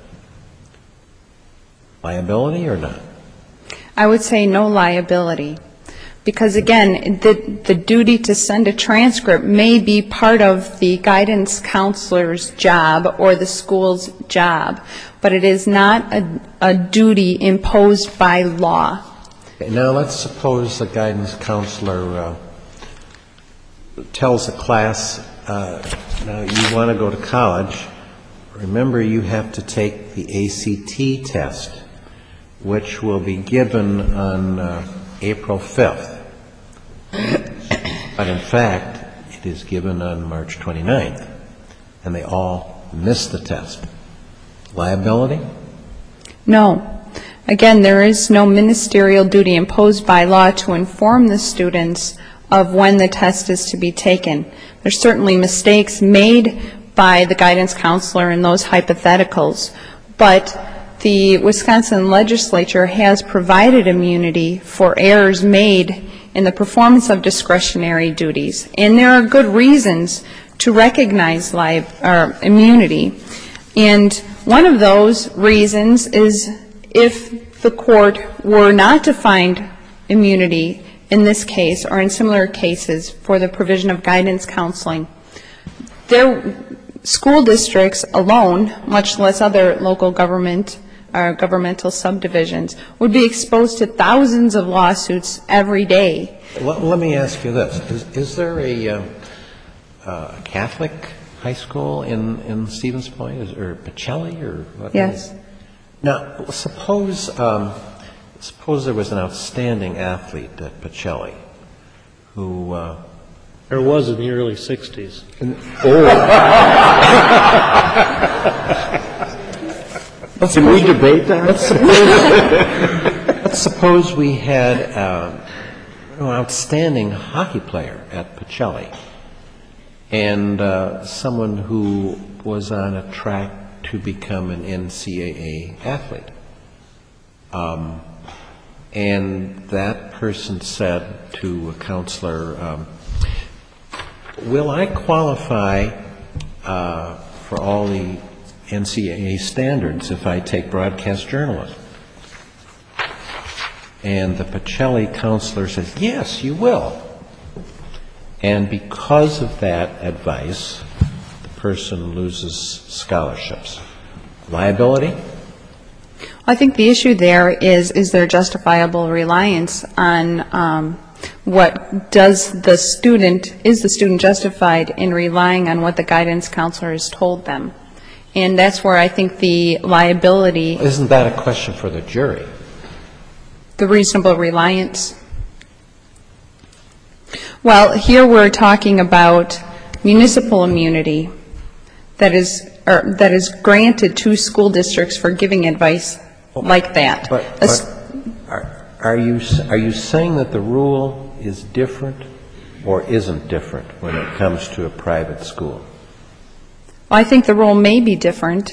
Liability or not? I would say no liability. Because again, the, the duty to send a transcript may be part of the guidance counselor's job or the school's job, but it is not a, a duty imposed by law. Okay, now let's suppose the guidance counselor uh, tells a class, uh, now you want to go to college, remember you have to take the A C T test, which will be given on uh, April fifth. But in fact, it is given on March twenty-ninth, and they all miss the test. Liability? No. Again, there is no ministerial duty imposed by law to inform the students of when the test is to be taken. There's certainly mistakes made by the guidance counselor in those hypotheticals, but the Wisconsin legislature has provided immunity for errors made in the performance of discretionary duties, and there are good reasons to recognize li- or immunity. And one of those reasons is if the court were not to find immunity in this case or in similar cases for the provision of guidance counseling, their school districts alone, much less other local government or governmental subdivisions, would be exposed to thousands of lawsuits every day. Let, let me ask you this. Is, is there a uh, uh, Catholic high school in, in Stevens Point, is, or Pacelli, or what? Yes. Now, suppose, um, suppose there was an outstanding athlete at Pacelli who... Uh, There was in the early sixties. oh. Can we debate that? Let's suppose, let's suppose we had uh, an outstanding hockey player at Pacelli and uh, someone who was on a track to become an N C double A athlete. Um, and that person said to a counselor, um, will I qualify uh, for all the N C double A standards if I take broadcast journalism? And the Pacelli counselor says, yes, you will. And because of that advice, the person loses scholarships. Liability? I think the issue there is, is there justifiable reliance on um, what does the student, is the student justified in relying on what the guidance counselor has told them? And that's where I think the liability... Isn't that a question for the jury? The reasonable reliance? Well, here we're talking about municipal immunity that is, or that is granted to school districts for giving advice like that. But, but are, are you are you saying that the rule is different or isn't different when it comes to a private school? Well, I think the rule may be different.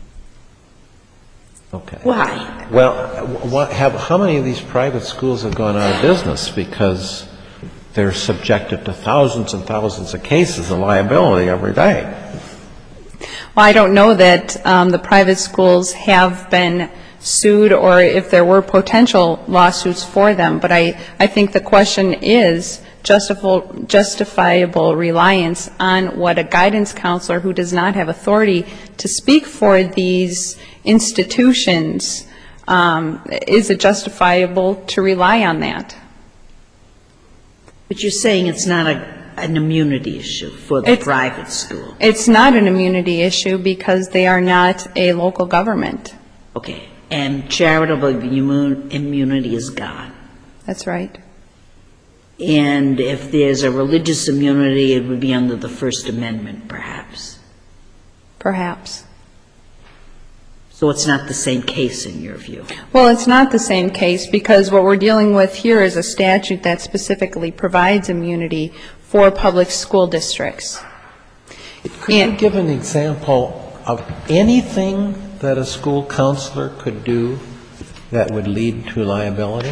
Okay. Why? Well, what have, how many of these private schools have gone out of business because they're subjected to thousands and thousands of cases of liability every day? Well, I don't know that um, the private schools have been sued or if there were potential lawsuits for them, but I, I think the question is justifiable, justifiable reliance on what a guidance counselor who does not have authority to speak for these institutions, um, is it justifiable to rely on that? But you're saying it's not a, an immunity issue for the It's- private school. It's not an immunity issue because they are not a local government. Okay. And charitable immu- immunity is gone. That's right. And if there's a religious immunity, it would be under the First Amendment, perhaps. Perhaps. So it's not the same case in your view. Well, it's not the same case because what we're dealing with here is a statute that specifically provides immunity for public school districts. Could you give an example of anything that a school counselor could do that would lead to liability?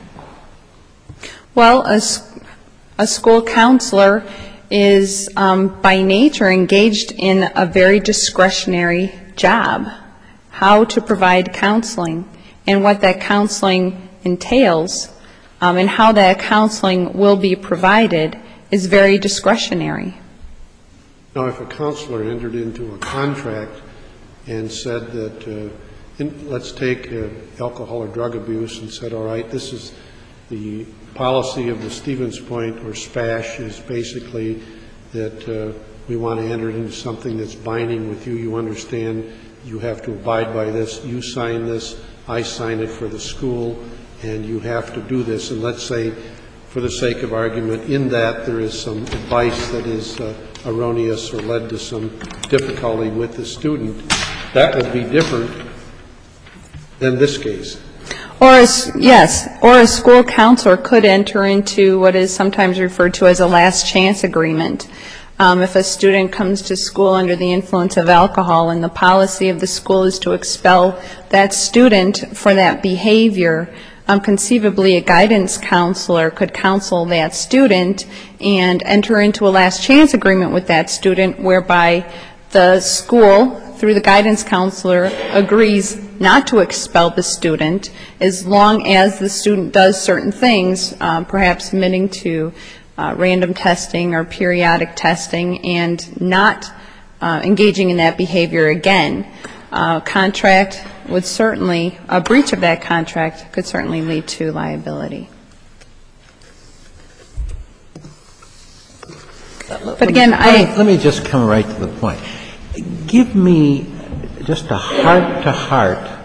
Well, a, a school counselor is um, by nature engaged in a very discretionary job, how to provide counseling and what that counseling entails, um, and how that counseling will be provided is very discretionary. Now, if a counselor entered into a contract and said that, uh, in, let's take uh, alcohol or drug abuse and said, all right, this is the policy of the Stevens Point or SPASH is basically that uh, we want to enter into something that's binding with you. You understand you have to abide by this. You sign this. I sign it for the school, and you have to do this. And let's say, for the sake of argument, in that there is some advice that is uh, erroneous or led to some difficulty with the student. That would be different than this case. Or, a, yes, or a school counselor could enter into what is sometimes referred to as a last chance agreement. Um, if a student comes to school under the influence of alcohol and the policy of the school is to expel that student for that behavior, um, conceivably a guidance counselor could counsel that student and enter into a last chance agreement with that student whereby the school, through the guidance counselor, agrees not to expel the student as long as the student does certain things, um, perhaps admitting to uh, random testing or periodic testing and not uh, engaging in that behavior again. Uh, contract would certainly, a breach of that contract could certainly lead to liability. But again, I... Let me just come right to the point. Give me just a heart-to-heart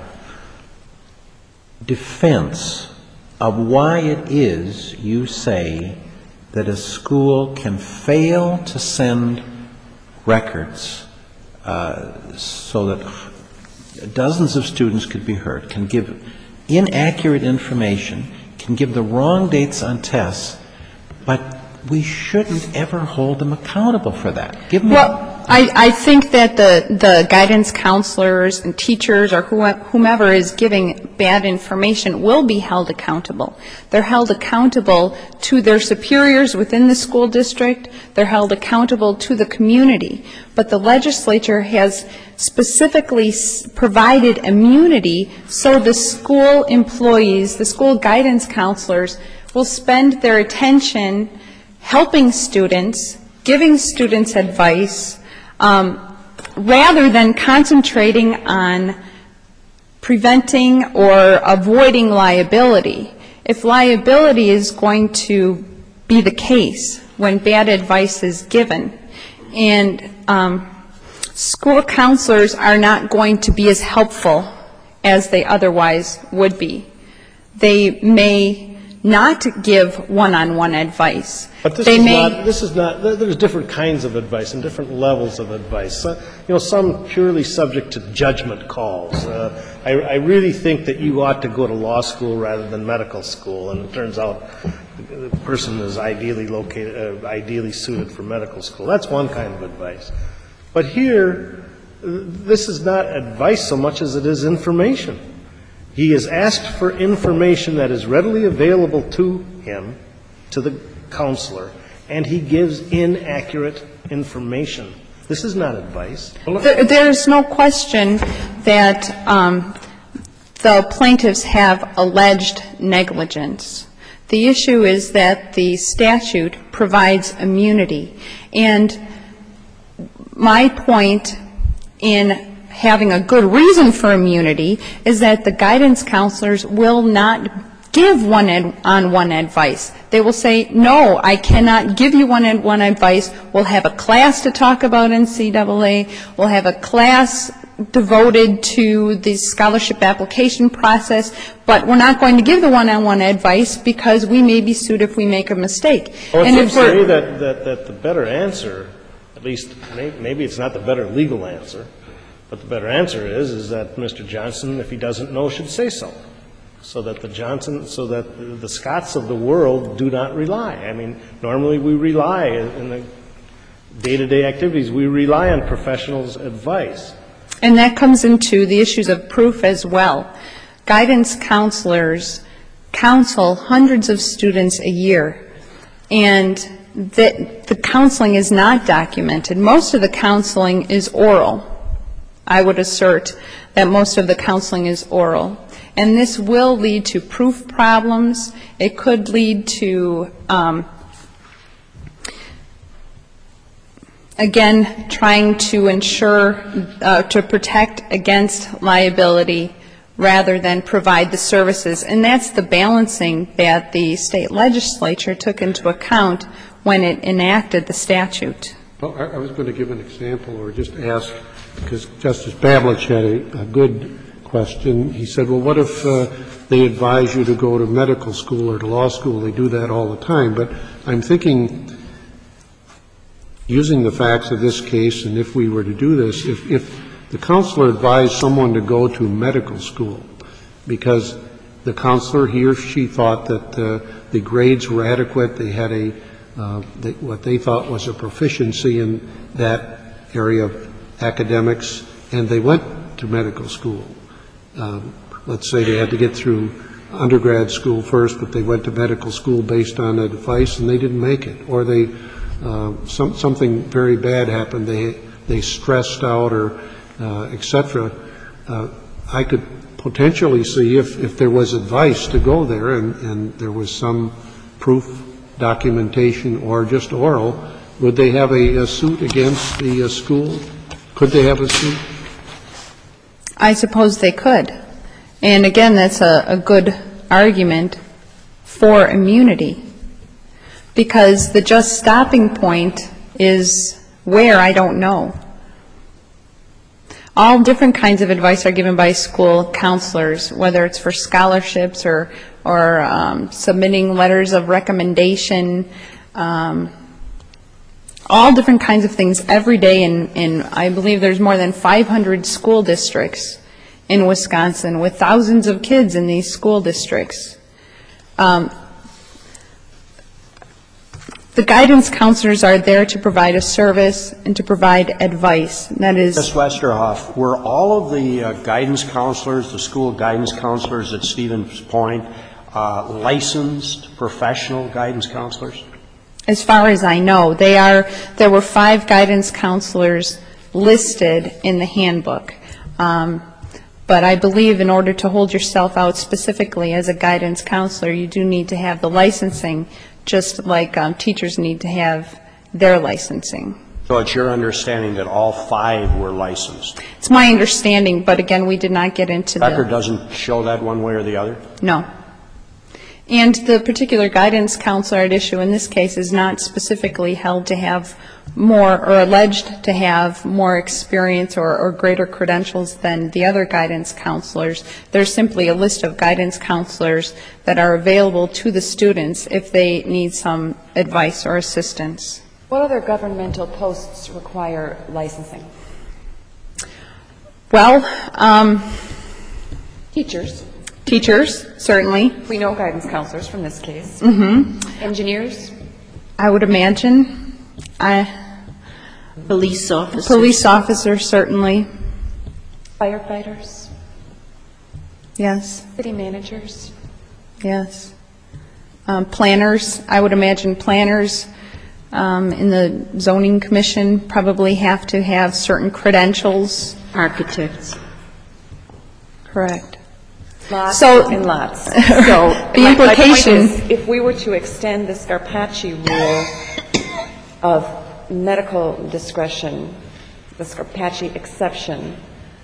defense of why it is you say that a school can fail to send records uh, so that dozens of students could be hurt, can give inaccurate information, can give the wrong dates on tests, but we shouldn't ever hold them accountable for that. Give me... Well, I, I think that the, the guidance counselors and teachers or whomever is giving bad information will be held accountable. They're held accountable to their superiors within the school district. They're held accountable to the community. But the legislature has specifically provided immunity so the school employees, the school guidance counselors, will spend their attention helping students, giving students advice, um, rather than concentrating on preventing or avoiding liability. If liability is going to be the case when bad advice is given, and um, school counselors are not going to be as helpful as they otherwise would be. They may not to give one-on-one advice. But this They is may, not, this is not, there- there's different kinds of advice and different levels of advice. So, you know, some purely subject to judgment calls. Uh, I, I really think that you ought to go to law school rather than medical school, and it turns out the person is ideally located, uh, ideally suited for medical school. That's one kind of advice. But here, uh, this is not advice so much as it is information. He is asked for information that is readily available to him, to the counselor, and he gives inaccurate information. This is not advice. there, there's no question that um, the plaintiffs have alleged negligence. The issue is that the statute provides immunity. And my point in having a good reason for immunity is that the guidance counselors will not give one-on-one advice. They will say, no, I cannot give you one-on-one advice. We'll have a class to talk about N C double A. We'll have a class devoted to the scholarship application process, but we're not going to give the one-on-one advice because we may be sued if we make a mistake. Well, and it if seems to we're, me that, that, that the better answer, at least may, maybe it's not the better legal answer, but the better answer is, is that Mister Johnson, if he doesn't know, should say so, so that the Johnson, so that the Scotts of the world do not rely. I mean, normally we rely in the day-to-day activities, we rely on professionals' advice. And that comes into the issues of proof as well. Guidance counselors counsel hundreds of students a year, and the, the counseling is not documented. Most of the counseling is oral. I would assert that most of the counseling is oral. And this will lead to proof problems. It could lead to, um, again, trying to ensure, uh, to protect against liability rather than provide the services. And that's the balancing that the state legislature took into account when it enacted the statute. Well, I, I was going to give an example or just ask, because Justice Bablich had a, a good question. He said, well, what if uh, they advise you to go to medical school or to law school? They do that all the time. But I'm thinking, using the facts of this case, and if we were to do this, if, if the counselor advised someone to go to medical school because the counselor, he or she, thought that uh, the grades were adequate, they had a uh, they, what they thought was a proficiency in that area of academics, and they went to medical school. Um, let's say they had to get through undergrad school first, but they went to medical school based on advice and they didn't make it, or they uh, some, something very bad happened. They they stressed out, or uh, et cetera. Uh, I could potentially see if if there was advice to go there and and there was some proof, documentation, or just oral, would they have a, a suit against the uh, school? Could they have a suit? I suppose they could. And again, that's a, a good argument for immunity, because the just stopping point is where, I don't know. All different kinds of advice are given by school counselors, whether it's for scholarships or, or um, submitting letters of recommendation, um, all different kinds of things every day, in, in I believe there's more than five hundred school districts in Wisconsin with thousands of kids in these school districts. Um, the guidance counselors are there to provide a service and to provide advice. That is, Miz Westerhoff, were all of the uh, guidance counselors, the school guidance counselors at Stevens Point, uh, licensed professional guidance counselors? as far as I know, they are. There were five guidance counselors listed in the handbook. Um, But I believe in order to hold yourself out specifically as a guidance counselor, you do need to have the licensing, just like um, teachers need to have their licensing. So it's your understanding that all five were licensed? It's my understanding, but again, we did not get into The record the... doesn't show that one way or the other? No. And the particular guidance counselor at issue in this case is not specifically held to have more, or alleged to have more experience or, or greater credentials than the other guidance counselors. There's simply a list of guidance counselors that are available to the students if they need some advice or assistance. What other governmental posts require licensing? Well, um, teachers. Teachers, certainly. We know guidance counselors from this case. Mm-hmm. Engineers? I would imagine. I, police officers? Police officers, certainly. Firefighters? Yes. City managers? Yes. Um, planners, I would imagine planners um, in the zoning commission probably have to have certain credentials. Architects. Correct. Lots so, and lots. So the my, implication, my point is, if we were to extend the Scarpacci rule of medical discretion, the Scarpacci exception,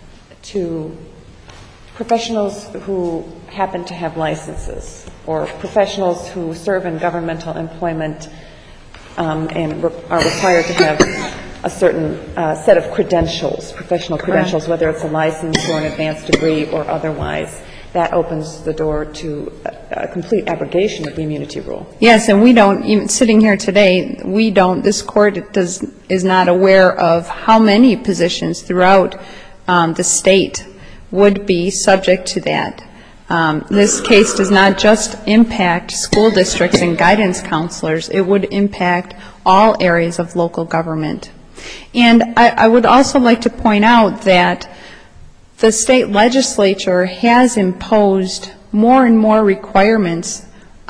to professionals who happen to have licenses, or professionals who serve in governmental employment um, and re- are required to have a certain uh, set of credentials, professional credentials, whether it's a license or an advanced degree or otherwise, that opens the door to a, a complete abrogation of the immunity rule. Yes, and we don't, even sitting here today, we don't, this court does, is not aware of how many positions throughout um, the state would be subject to that. Um, this case does not just impact school districts and guidance counselors, it would impact all areas of local government. And I, I would also like to point out that the state legislature has imposed more and more requirements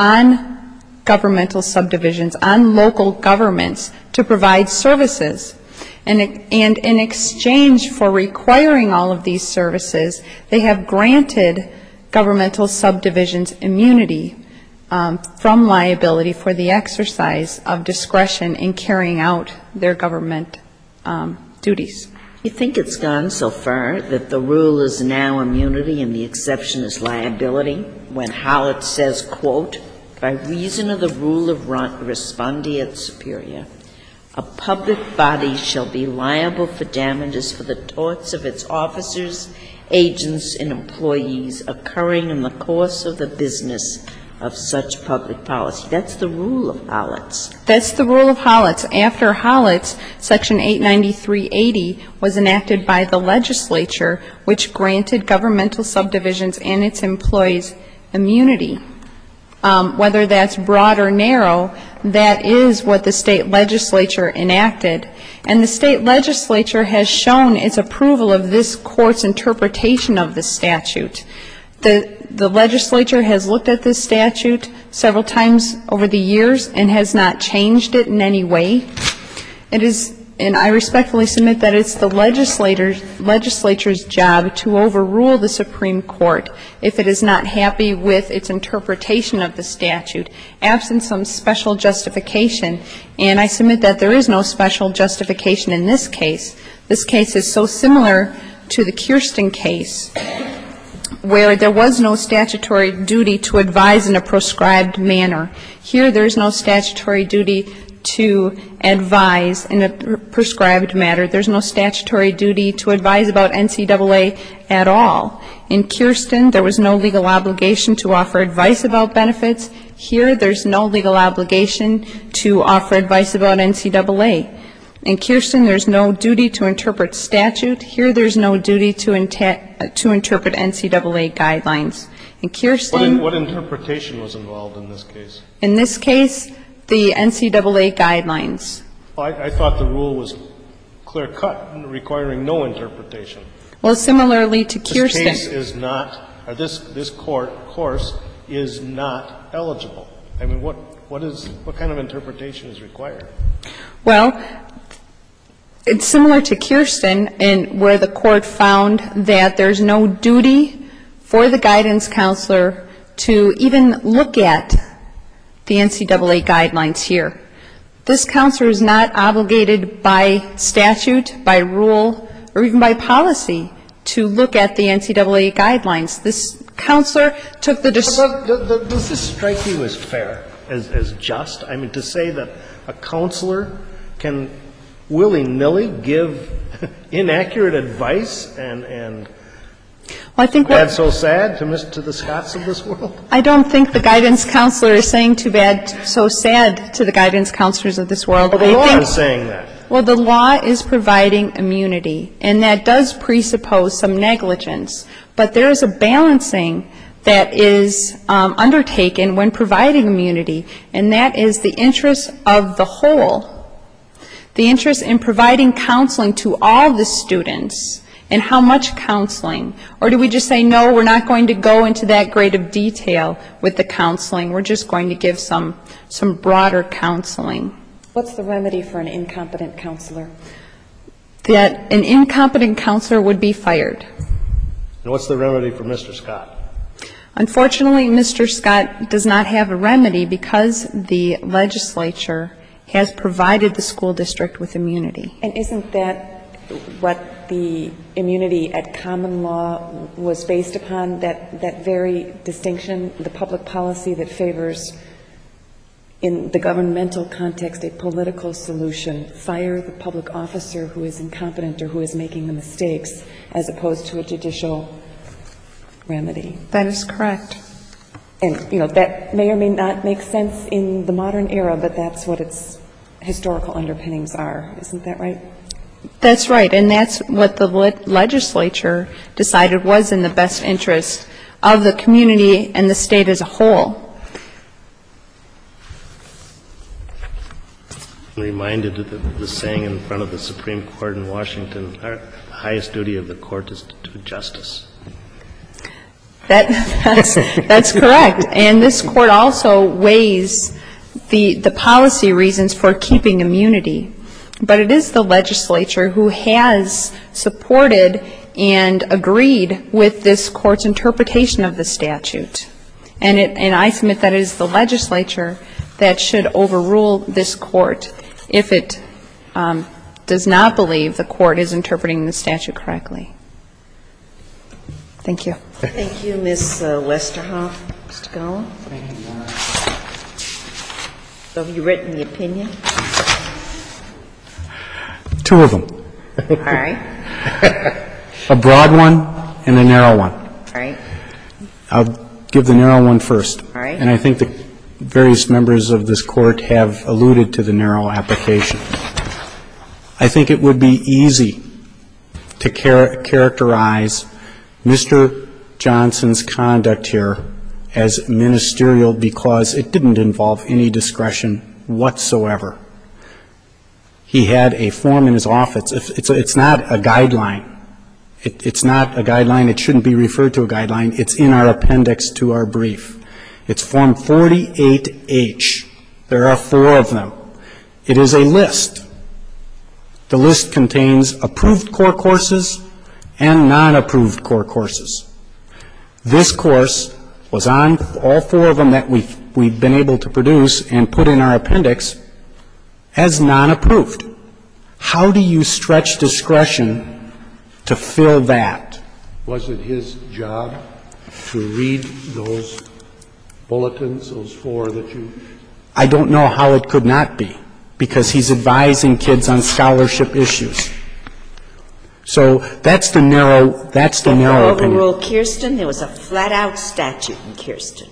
on governmental subdivisions, on local governments to provide services. And, and in exchange for requiring all of these services, they have granted governmental subdivisions immunity um, from liability for the exercise of discretion in carrying out their government um, duties. You think it's gone so far that the rule is now immunity and the exception is liability when Howlett says, quote, by reason of the rule of respondeat superior, a public body shall be liable for damages for the torts of its officers, agents, and employees occurring in the course of the business of such public policy. That's the rule of Howlett's. That's the rule of Howlett's. After Howlett's, Section eight ninety-three eighty was enacted by the legislature, which granted governmental subdivisions and its employees immunity. Um, whether that's broad or narrow, that is what the state legislature enacted. And the state legislature has shown its approval of this court's interpretation of the statute. The, the legislature has looked at this statute several times over the years and has not changed it in any way. It is, and I respectfully submit that it's the legislator's, legislature's job to overrule the Supreme Court if it is not happy with its interpretation of the statute, absent some special justification. And I submit that there is no special justification in this case. This case is so similar to the Kirsten case, where there was no statutory duty to advise in a prescribed manner. Here, there's no statutory duty to advise in a prescribed manner. There's no statutory duty to advise about N C double A at all. In Kirsten, there was no legal obligation to offer advice about benefits. Here, there's no legal obligation to offer advice about N C double A. In Kirsten, there's no duty to interpret statute. Here, there's no duty to, inta- to interpret N C double A guidelines. In Kirsten, what, in, what interpretation was involved in this case? In this case, the N C double A guidelines. Well, I, I thought the rule was clear-cut, requiring no interpretation. Well, similarly to Kirsten. This case is not, or this this court course is not eligible. I mean, what what is what kind of interpretation is required? Well, it's similar to Kirsten, in where the court found that there's no duty for the guidance counselor to even look at the N C double A guidelines here. This counselor is not obligated by statute, by rule, or even by policy to look at the N C double A guidelines. This counselor took the dis- But th- th- does this strike you as fair, as, as just? I mean, to say that a counselor can willy-nilly give inaccurate advice and, and well, I think bad what, so sad to, miss, to the Scotts of this world? I don't think the guidance counselor is saying too bad, so sad to the guidance counselors of this world. Well, the I law think, is saying that. Well, the law is providing immunity, and that does presuppose some negligence. But there is a balancing that is um, undertaken when providing immunity, and that is the interest of the whole, the interest in providing counseling to all the students, and how much counseling. Or do we just say, no, we're not going to go into that grade of detail with the counseling. We're just going to give some, some broader counseling. What's the remedy for an incompetent counselor? That an incompetent counselor would be fired. And what's the remedy for Mister Scott? Unfortunately, Mister Scott does not have a remedy because the legislature has provided the school district with immunity. And isn't that what the immunity at common law was based upon, that, that very distinction, the public policy that favors, in the governmental context, a political solution, fire the public officer who is incompetent or who is making the mistakes, as opposed to a judicial remedy? That is correct. And, you know, that may or may not make sense in the modern era, but that's what its historical underpinnings are. Isn't that right? That's right, and that's what the le- legislature decided was in the best interest of the community and the state as a whole. I'm reminded of the, the saying in front of the Supreme Court in Washington, our highest duty of the court is to do justice. That, that's, that's correct. And this court also weighs the, the policy reasons for keeping immunity. But it is the legislature who has supported and agreed with this court's interpretation of the statute. And, it, and I submit that it is the legislature that should overrule this court if it um, does not believe the court is interpreting the statute correctly. Thank you. Thank you, Miz Uh, Westerhoff. Mister Gowan? Thank you, Your Honor. So have you written the opinion? Two of them. All right. A broad one and a narrow one. All right. I'll give the narrow one first. All right. And I think the various members of this court have alluded to the narrow application. I think it would be easy to char- characterize Mister Johnson's conduct here as ministerial because it didn't involve any discretion whatsoever. He had a form in his office. It's, a, it's not a guideline. It, it's not a guideline. It shouldn't be referred to a guideline. It's in our appendix to our brief. It's Form forty-eight H. There are four of them. It is a list. The list contains approved core courses and non-approved core courses. This course was on all four of them that we've, we've been able to produce and put in our appendix as non-approved. How do you stretch discretion to fill that? Was it his job to read those bulletins, those four that you... I don't know how it could not be, because he's advising kids on scholarship issues. So that's the narrow, that's the narrow opinion. To overrule Kirsten, there was a flat-out statute in Kirsten.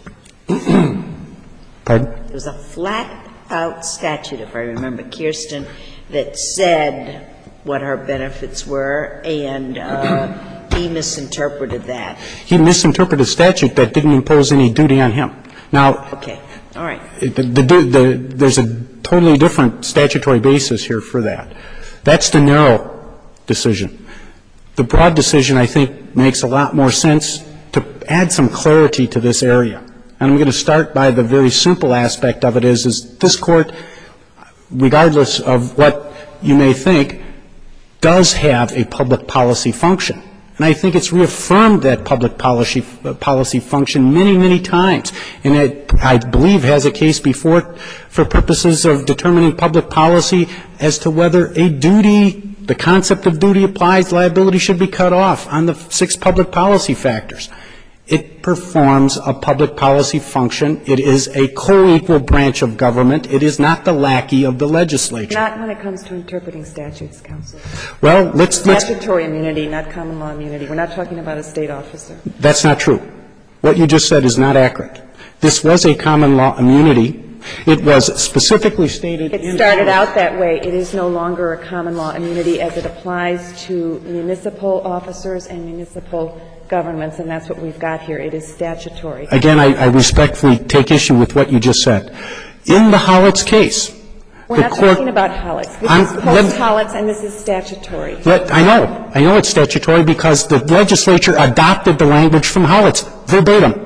Pardon? There was a flat-out statute, if I remember, Kirsten, that said what her benefits were, and uh, he misinterpreted that. He misinterpreted a statute that didn't impose any duty on him. Now, okay, all right. The, the, the, there's a totally different statutory basis here for that. That's the narrow decision. The broad decision, I think, makes a lot more sense to add some clarity to this area. And I'm going to start by the very simple aspect of it is, is this Court, regardless of what you may think, does have a public policy function. And I think it's reaffirmed that public policy, uh, policy function many, many times. And it, I believe, has a case before it for purposes of determining public policy as to whether a duty, the concept of duty applies, liability should be cut off on the six public policy factors. It performs a public policy function. It is a co-equal branch of government. It is not the lackey of the legislature. Not when it comes to interpreting statutes, counsel. Well, let's, let's... Statutory immunity, not common law immunity. We're not talking about a state officer. That's not true. What you just said is not accurate. This was a common law immunity. It was specifically stated in... It started out that way. It is no longer a common law immunity as it applies to municipal officers and municipal governments, and that's what we've got here. It is statutory. Again, I, I respectfully take issue with what you just said. In the Hollitz case, We're the not court, talking about Hollitz. This I'm, is post-Hollitz, and this is statutory. Let, I know. I know it's statutory because the legislature adopted the language from Hollitz verbatim.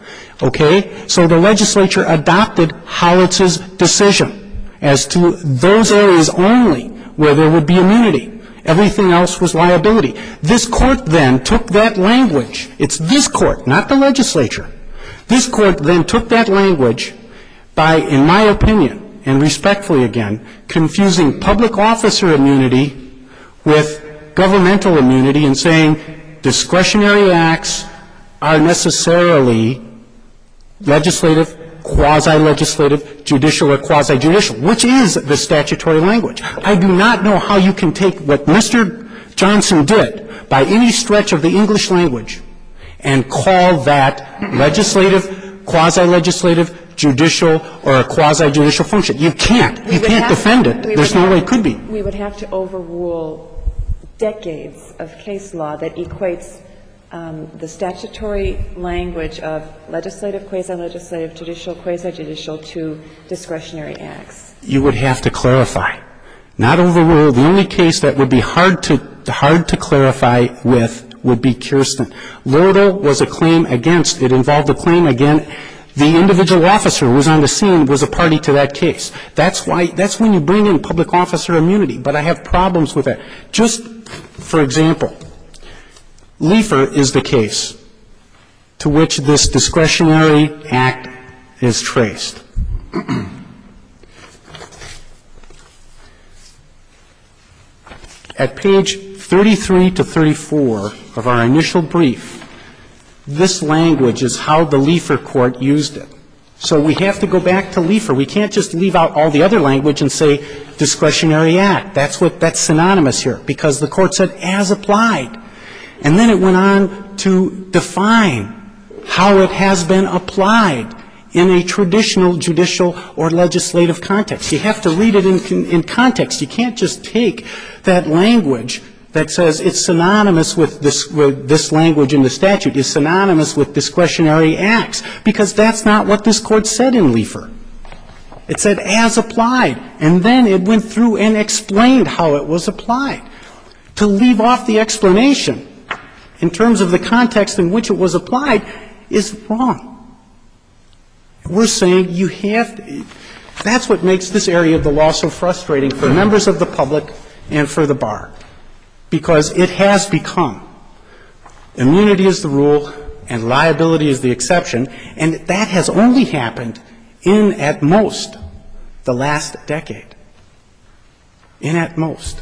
Okay? So the legislature adopted Hollitz's decision as to those areas only where there would be immunity. Everything else was liability. This court then took that language. It's this court, not the legislature. This court then took that language by, in my opinion, and respectfully again, confusing public officer immunity with governmental immunity and saying discretionary acts are necessarily legislative, quasi-legislative, judicial, or quasi-judicial, which is the statutory language. I do not know how you can take what Mister Johnson did by any stretch of the English language and call that legislative, quasi-legislative, judicial, or a quasi-judicial function. You can't. You can't defend it. There's no way it could be. We would have to overrule decades of case law that equates Um, the statutory language of legislative, quasi-legislative, judicial, quasi-judicial to discretionary acts. You would have to clarify, not overrule. The only case that would be hard to hard to clarify with would be Kirsten. Lordell was a claim against. It involved a claim against the individual officer who was on the scene was a party to that case. That's why. That's when you bring in public officer immunity. But I have problems with that. Just for example. Leifer is the case to which this discretionary act is traced. At page thirty-three to thirty-four of our initial brief, this language is how the Leifer court used it. So we have to go back to Leifer. We can't just leave out all the other language and say discretionary act. That's what that's synonymous here, because the court said as applied. And then it went on to define how it has been applied in a traditional judicial or legislative context. You have to read it in, in context. You can't just take that language that says it's synonymous with this, with this language in the statute, is synonymous with discretionary acts, because that's not what this court said in Leifer. It said as applied, and then it went through and explained how it was applied. To leave off the explanation in terms of the context in which it was applied is wrong. We're saying you have to – that's what makes this area of the law so frustrating for members of the public and for the bar, because it has become immunity is the rule and liability is the exception, and that has only happened in, at most, the last decade. In at most.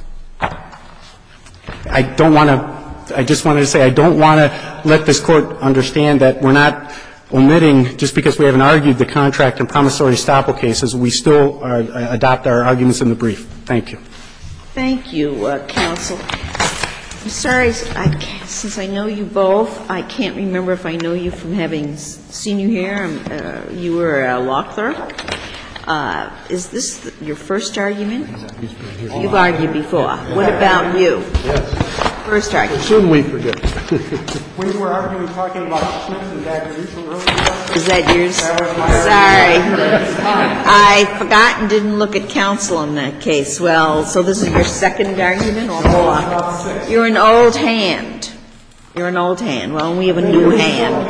I don't want to – I just wanted to say I don't want to let this Court understand that we're not omitting, just because we haven't argued the contract and promissory estoppel cases, we still are, uh, adopt our arguments in the brief. Thank you. Thank you, uh, counsel. I'm sorry, I can't, since I know you both, I can't remember if I know you from having seen you here. Uh, you were a law clerk. Uh, is this the, your first argument? You've argued before. What about you? Yes. First argument. Soon we forget. When you were arguing, talking about Smith and Dagger from earlier. Is that yours? Sorry. I forgot and didn't look at counsel in that case. Well, so this is your second argument or more? You're an old hand. You're an old hand. Well, we have a new hand.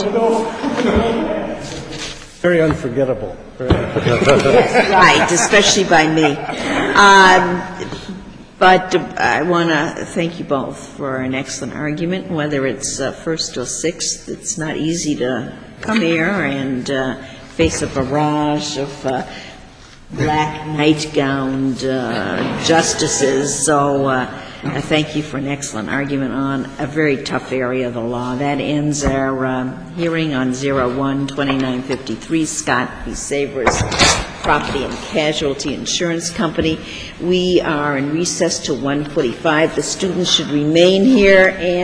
Very unforgettable. Yes, right, especially by me. Um, but uh, I want to thank you both for an excellent argument. Whether it's uh, first or sixth, it's not easy to come here and uh, face a barrage of uh, black night-gowned uh, justices. So uh, I thank you for an excellent argument on a very tough area of the law. That ends our um, hearing on zero one twenty-nine fifty-three, Scott v. Savers Property and Casualty Insurance Company. We are in recess to one forty-five. The students should remain here, and